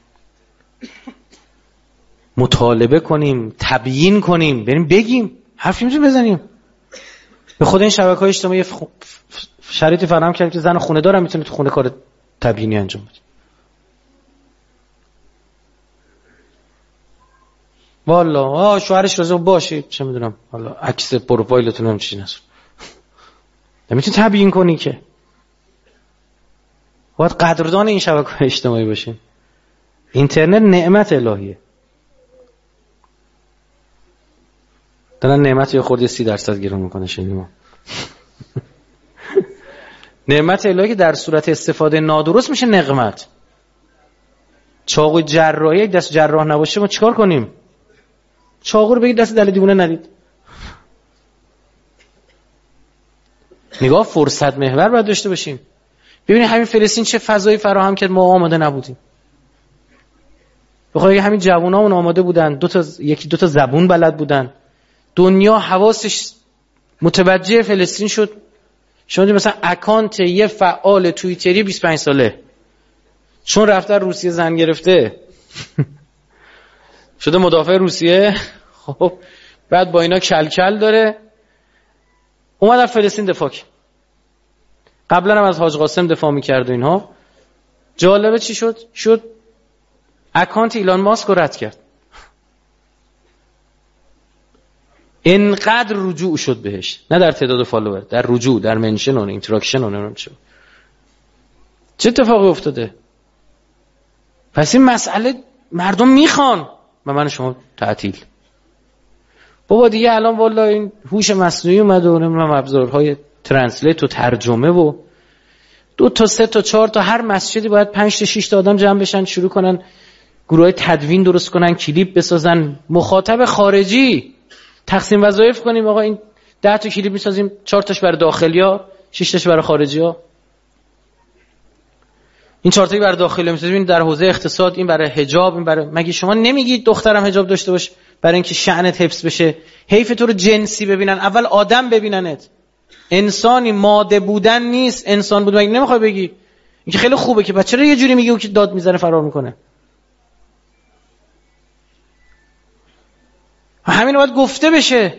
Speaker 1: مطالبه کنیم، تبیین کنیم، بریم بگیم، حرفی میتونیم بزنیم. به خود این شبکه‌های اجتماعی شرایطی فراهم کرد که زن خونه دارم میتونه تو خونه کار تبیینی انجام بده. والا شوهرش راضی باشه، چه میدونم، حالا عکس پروفایلتون هم چی نذار، نمیتونی تبیین کنی که. باید قدردان این شبکه‌های اجتماعی باشین. اینترنت نعمت الهیه. دارن نعمت یه خورده 30% گرون میکنه شنیدم. نعمت الهی که در صورت استفاده نادرست میشه نقمت. چاقوی جراحی یک دست جراح نباشه ما چیکار کنیم؟ چاقو رو بگید دست دل دیوونه ندید. نگاه فرصت محور باید داشته باشیم. ببینید همین فلسطین چه فضایی فراهم کرد، ما آماده نبودیم. بخوای همین جوانامون آماده بودن، یکی دو تا زبون بلد بودن، دنیا حواسش متوجه فلسطین شد. شما مثلا اکانت یه فعال توییتری 25 ساله چون رفته روسیه زن گرفته شده مدافع روسیه، خب بعد با اینا کلکل داره، اومد از فلسطین دفاع کرد. قبلا هم از حاج قاسم دفاع میکرد و اینها. جالبه چی شد اکانت ایلان ماسک رو رد کرد. اینقدر رجوع شد بهش، نه در تعداد فالوور، در رجوع، در منشن و اینتراکشن و نمیدونم چه اتفاقی افتاده. پس این مسئله مردم میخوان و من شما تعطیل. بابا دیگه الان والا این هوش مصنوعی اومده و نمیدونم ابزارهای ترنسلیت و ترجمه و 2 تا 3 تا 4 تا هر مسجدی باید 5 تا 6 تا آدم جمع بشن، شروع کنن گروهای تدوین درست کنن، کلیپ بسازن، مخاطب خارجی تقسیم وظایف کنیم. آقا این 10 تا کلیپ میسازیم، 4 تاش برای داخلیا، 6 تاش برای خارجیا. این 4 تایی برای داخلیا میسازیم، این در حوزه اقتصاد، این برای حجاب، این برای مگه شما نمیگید دخترم حجاب داشته باش برای اینکه شأنت حفظ بشه؟ حیف تو رو جنسی ببینن، اول آدم ببیننت. انسانی ماده بودن نیست، انسان بود. مگه نمیخوای بگی این که خیلی خوبه که بچه رو یه جوری میگه که داد میزنه فرار میکنه؟ همین باید گفته بشه.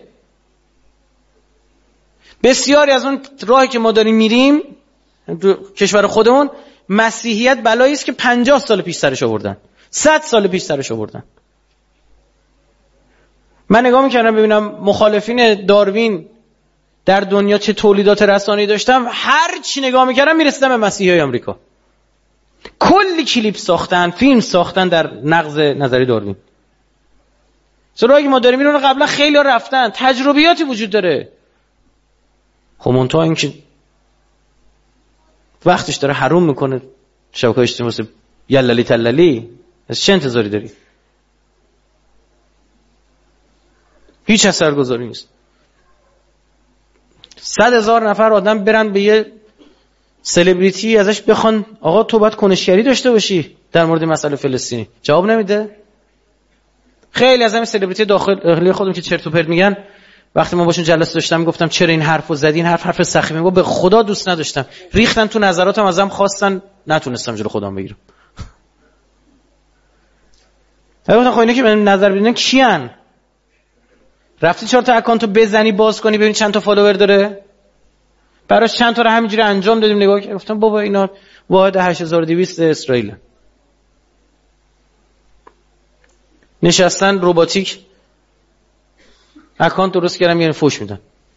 Speaker 1: بسیاری از اون راهی که ما داریم میریم کشور خودمون، مسیحیت بلایی است که 50 سال پیش سرش آوردن، 100 سال پیش سرش آوردن. من نگاه میکردم ببینم مخالفین داروین در دنیا چه تولیدات رسانه‌ای داشتم، هر چی نگاه میکردم میرسیدم به مسیحیای آمریکا. کلی کلیپ ساختن، فیلم ساختن در نقض نظریه داروین. چرا اگه ما داریم اینو قبلا خیلی ها رفتن، تجربیاتی وجود داره. خب منتها اینکه وقتش داره حروم میکنه شبکه‌های اجتماعی واسه یللی تللی، از چه انتظاری داری؟ هیچ اثرگذاری نیست. 100,000 نفر آدم برن به یه سلبریتی ازش بخوان آقا تو باید کنشگری داشته باشی در مورد مسئله فلسطینی، جواب نمیده. خیلی از همین سلبریتی داخلی خودم که چرت و پرت میگن، وقتی ما باشون جلسه داشتم میگفتم چرا این حرفو زدی، این حرف سخیفه، میگم به خدا دوست نداشتم، ریختن تو نظراتم، ازم خواستن، نتونستم جلو خودم بگیرم. گفتم خب اینا که به نظر بدین کیان؟ رفتی 4 تا اکانتو بزنی باز کنی ببین چند تا فالوور داره؟ براش چند تا رو همینجوری انجام دادیم، نگاه کردم گفتم بابا اینا واحد 8200 اسرائیل. نشستن رباتیک اکانت درست کردم یعنی فوش میدن.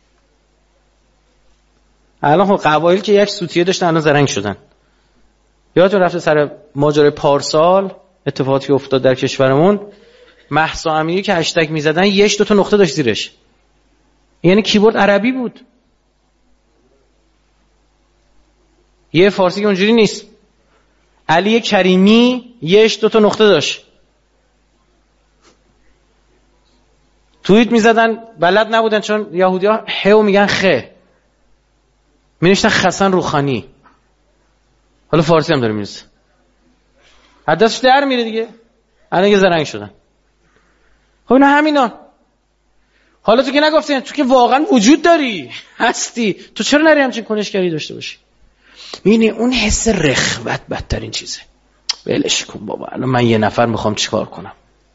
Speaker 1: الان خب قبایل که یک سوتیه داشتن الان زرنگ شدن. یادتون رفته سر ماجرای پارسال اتفاقاتی افتاد در کشورمون، مهسا امینی که هشتگ میزدن یه 2 تا نقطه داشت زیرش، یعنی کیبورد عربی بود، یه فارسی که اونجوری نیست. علی کریمی یه 2 تا نقطه داشت، توییت میزدن بلد نبودن چون یهودی‌ها هو میگن خ، مینوشتن خسن روخانی، حالا فارسی هم داره مینویسه، حداش در میره دیگه. الان یه زرنگ شدن. خب اینا همینا. حالا تو که نگفتین، تو که واقعا وجود داری هستی، تو چرا نری همچین کنشگری داشته باشی؟ میبینی اون حس رخوت بدترین چیزه. ولش کن بابا، الان من یه نفر میخوام چیکار کنم.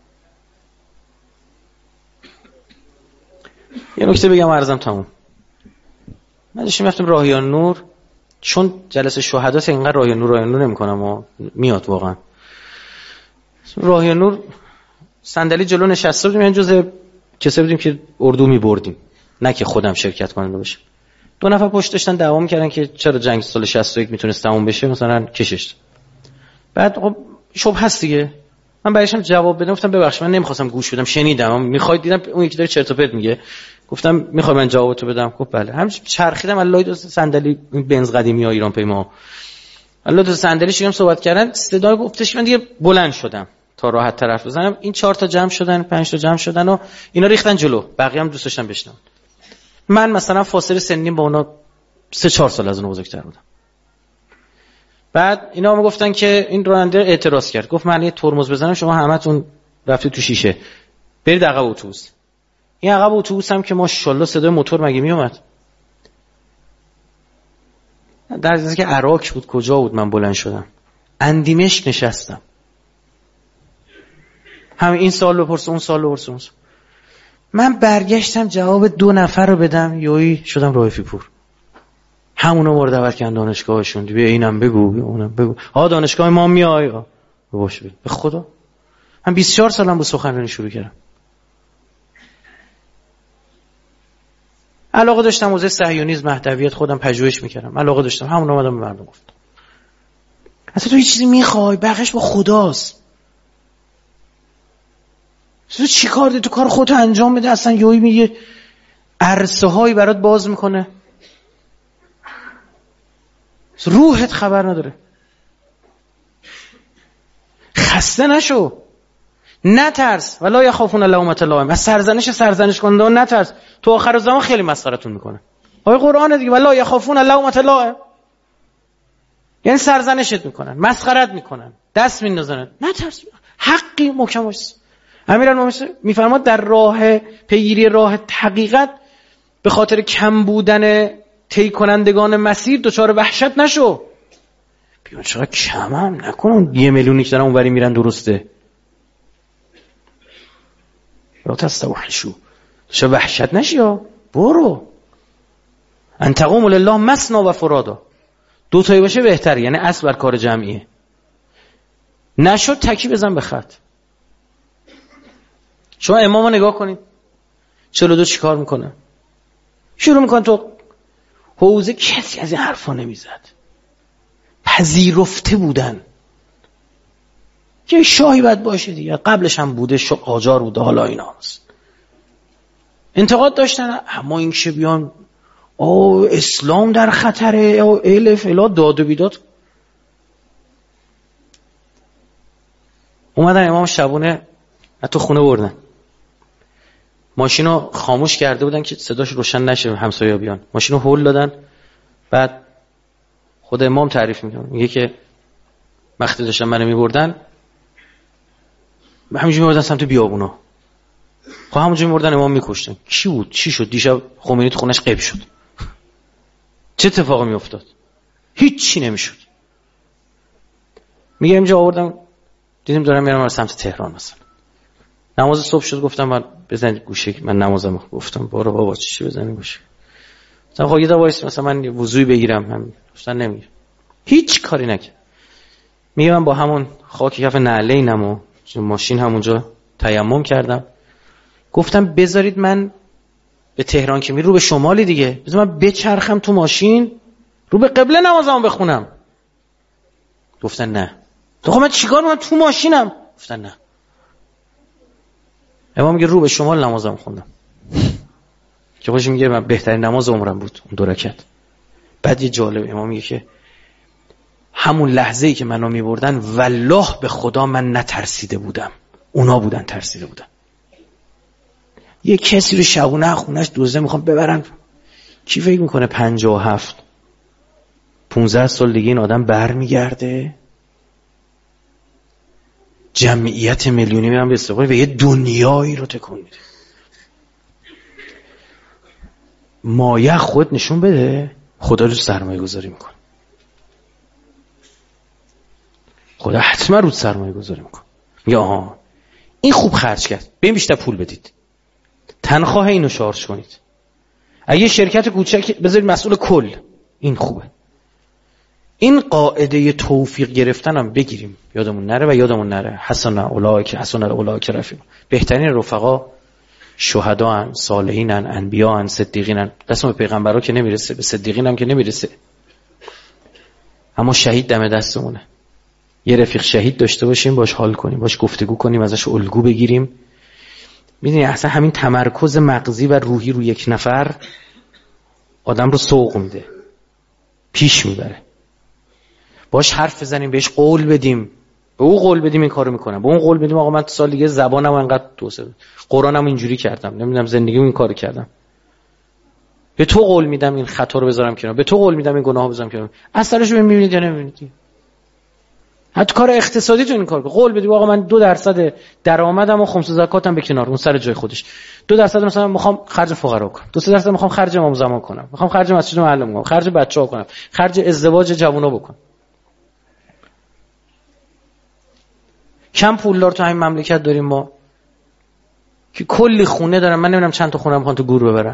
Speaker 1: یه نکته بگم عرضم تموم. من داشتم رفتم راهیان نور، چون جلسه شهداست اینقدر راهیان نور نمی‌کنم و میاد واقعا. راهیان نور صندلی جلو نشسته بودیم، یعنی جزء کسایی بودیم که اردو می‌بردیم، نه که خودم شرکت کننده باشم. 2 نفر پشت داشتن دعوا می‌کردن که چرا جنگ سال 61 میتونست تموم بشه، مثلا کشش. بعد خب شبهه هست دیگه. من برایشم جواب بدم، گفتم ببخشید من نمی‌خواستم گوش بدم، شنیدم، می‌خواید دیدم اون یکی داره چرت و پرت میگه، گفتم می‌خوای من جوابتو بدم؟ گفت بله. همش چرخیدم الله دو صندلی بنز قدیمی‌ها ایران پیما، الله دو صندلی شیرم صحبت کردن، صدا گفتش من دیگه بلند شدم تا راحت طرف بزنم. این 4 تا جمع شدن، 5 تا جمع شدن و اینا ریختن جلو، بقیه هم دوست داشتن بشنون. من مثلا فاصله سنی با اونا 3-4 سال از اون بزرگتر بودم. بعد اینا هم گفتن که این راننده اعتراض کرد، گفت من یه ترمز بزنم شما همتون رفتید تو شیشه، برید عقب اتوبوس. این عقب اتوبوس هم که ماشاءالله صدای موتور مگه می اومد؟ در حالی که عراق بود، کجا بود من بلند شدم، اندیمشک نشستم، همین این سوال بپرس اون سوال بپرس. من برگشتم جواب 2 نفر رو بدم، یویی شدم رایفی پور. همونا مورد دعوت کردن دانشگاهشون، بیا اینم بگو بیا اونم بگو. دانشگاه ما میای باشه. به خدا من 24 سالم با سخنرانی شروع کردم. علاقه داشتم حوزه صهیونیسم، مهدویت، خودم پژوهش میکردم، علاقه داشتم، همون اومدم به مردم گفتم. اصلا تو هیچ چیزی میخوای، بقیش با خداست. تو چی کار داری؟ تو کار خودت انجام بده. اصلا یوی میگه عرصه هایی برات باز میکنه، روحت خبر نداره. خسته نشو، نترس، ولا یخافون لومة لائم. از سرزنش کننده نترس، تو آخر زمان خیلی مسخرتون میکنه. آیه قرآن دیگه، ولا یخافون لومة لائم، یعنی سرزنشت میکنن، مسخرت میکنن، دست میندازن، نترس، حقی محکم باش. امیرالمومنین میفرماد در راه پیگیری راه حقیقت به خاطر کم بودن طی کنندگان مسیر دچار وحشت نشو. بیان چقدر کمم، نکنم 1 میلیونی که دارن اونوری میرن درسته. لا تستوحشو، تو وحشت نشی، برو. ان تقوم لله مثنی و فرادا، 2 تایی باشه بهتره، یعنی اصل بر کار جمعیه. نشد تکی بزن به خط. شما امامو نگاه کنید، 42 چیکار میکنه؟ شروع میکنه تو حوزه. کسی از این حرفا نمیزد. پذیرفته بودن که شاهی باید باشه دیگه. قبلش هم بوده، قاجار بوده، حالا اینا هست. انتقاد داشتن، اما این که بیان اسلام در خطره، الف الا داد و بیداد. اومدن امام شبونه تو خونه بردن، ماشینو خاموش کرده بودن که صداش روشن نشه، همسایه‌ها بیان. ماشینو هول دادن. بعد خود امام تعریف میگه که وقتی داشتن منو میبردن، همینجوری میبردن سمت بیابونا. خب همونجوری میبردن امام میکشتن. کی بود؟ چی شد؟ دیشب خمینی تو خونش غیب شد. چه اتفاقی میافتاد؟ هیچ چی نمیشد. میگه اینجا آوردم، دیدیم دارم میرم سمت تهران. مثلا نماز صبح شد، گفتم من بزنید گوشه، من نمازم. گفتم برو بابا چی بزنید گوشه. مثلا خب یه دفعه وایس، مثلا من وضوئی بگیرم. هم گفتن نمیگیرم. هیچ کاری نکرد. میگه من با همون خاک کف نعلینمو ماشین همونجا تیمم کردم. گفتم بذارید من به تهران که رو به شمالی دیگه، بذار من بچرخم تو ماشین رو به قبله نمازمو بخونم. گفتن نه. تو خب من چیکار کنم تو ماشینم؟ گفتن نه. امام میگه رو به شمال نمازم خوندم که خودش میگه من بهترین نماز عمرم بود اون 2 رکعت. بعد یه جالب، امام میگه که همون لحظه‌ای که منو میبردن والله به خدا من نترسیده بودم، اونا بودن ترسیده بودن. یه کسی رو شبونه خونش دوزه میخوام ببرن، کی فکر میکنه 57 15 سال دیگه این آدم برمیگرده جمعیت میلیونی میرن به استقبال و یه دنیایی رو تکون میده؟ مایه خود نشون بده خدا رو سرمایه گذاری میکنه. خدا حتما رو سرمایه گذاری میکنه. یا آها این خوب خرج کرد، ببین بیشتر پول بدید، تنخواه اینو شارژ کنید. اگه شرکت کوچک بذارید مسئول کل، این خوبه. این قاعده توفیق گرفتن هم بگیریم، یادمون نره و یادمون نره حسن اولئک رفیق. بهترین رفقا شهدا'n، صالحین'n، انبیا'n، صدیقین'n. دستم به پیغمبرا که نمیرسه، به صدیقین هم که نمیرسه، اما شهید دم دستمونه. یه رفیق شهید داشته باشیم، باش حال کنیم، باش گفتگو کنیم، ازش الگو بگیریم. میدونی اصلا همین تمرکز مغزی و روحی رو یک نفر آدم رو سوق میده، پیش میبره. باش حرف بزنیم، بهش قول بدیم، به او قول بدیم این کارو میکنم، به اون قول بدیم آقا من تو سال دیگه زبانم انقدر توسعه، قرآنم اینجوری کردم، نمیدونم زندگیمو این کارو کردم، به تو قول میدم این خطا رو بذارم کنار، به تو قول میدم این گناهو بذارم کنار. اثرش رو میبینید یا نمیبینید؟ حتی کار اقتصادی تو این کار قول بدی آقا من 2% درآمدم و خمس زکاتم به کنار، اون سر جای خودش. 2% مثلا میخوام خرج فقرا کنم، 2% میخوام خرج امام زمان کنم، میخوام خرج مسجد معلم کنم، خرج بچه‌ها کنم، خرج ازدواج جوونا بکنم. کم پولدار تو همین مملکت داریم ما که کلی خونه دارن، من نمیدونم چند تا خونه میخوان تو گور ببرن.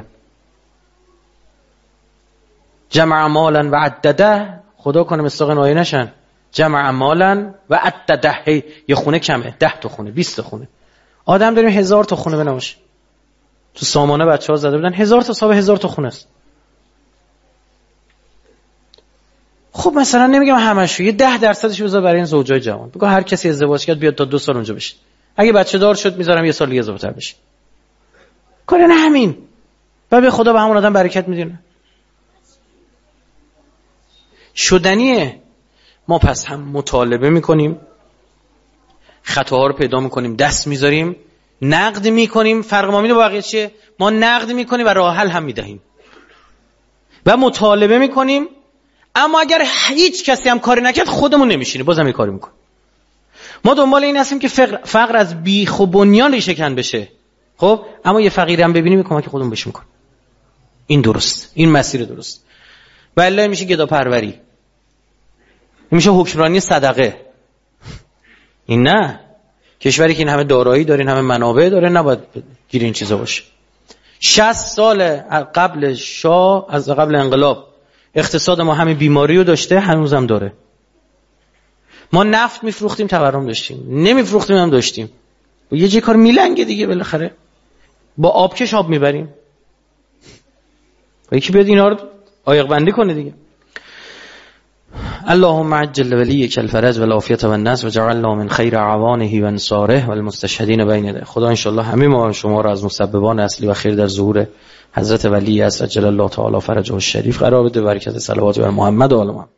Speaker 1: جمع مالا و عدده، خدا کنه مستاق این آیه نشن. جمع مالا و عدده، یه خونه کمه، 10 تا خونه، 20 تا خونه. آدم داریم 1000 تا خونه بنامش. تو سامانه بچه‌ها زده بودن 1000 تا صاحب 1000 تا خونه است. خب مثلا نمیگم همشو، یه 10% بذار برای این زوجای جوان. بگو هر کسی ازدواج کرد بیاد تا 2 سال اونجا بشه. اگه بچه دار شد میذارم یه سال دیگه اضافه تر بشه. کار نه همین. و به خدا به همون آدم برکت میدونه. شدنیه. ما پس هم مطالبه میکنیم، خطاها رو پیدا میکنیم، دست میذاریم، نقد میکنیم. فرق ما با بقیه چیه؟ ما نقد میکنیم و راه حل هم میدهیم و مطالبه میکنیم. اما اگر هیچ کسی هم کاری نکرد خودمون نمیشینیم، بازم این کاری میکنیم. ما دنبال این هستیم که فقر از بیخ و بنیان ریشه کن بشه. خب اما یه فقیری هم ببینیم کمک خودمون بهش میکنیم. این درست، این مسیر درست. والله میشه گداپروری، میشه حکمرانی صدقه. این نه. کشوری که این همه دارایی داره، این همه منابع داره، نباید گیر این چیزا باشه. 60 سال قبل شاه، از قبل انقلاب، اقتصاد ما همه بیماری رو داشته، هنوزم داره. ما نفت میفروختیم تورم داشتیم، نمیفروختیم هم داشتیم. یه جای کار میلنگه دیگه بالاخره. با آبکش آب میبریم. یکی بیاد اینا رو عایق بندی کنه دیگه. اللهم عجل ولیک الفرج والعافیة والنصر وجعلنا من خیر اعوانه و انصاره والمستشهدین بین یدیه. خدا ان شاء الله همه ما شما رو از مسببان اصلی و خیر در ظهور حضرت ولی عصر عجل الله تعالی فرجه الشریف قرار بده. برکت صلوات بر محمد و آل محمد.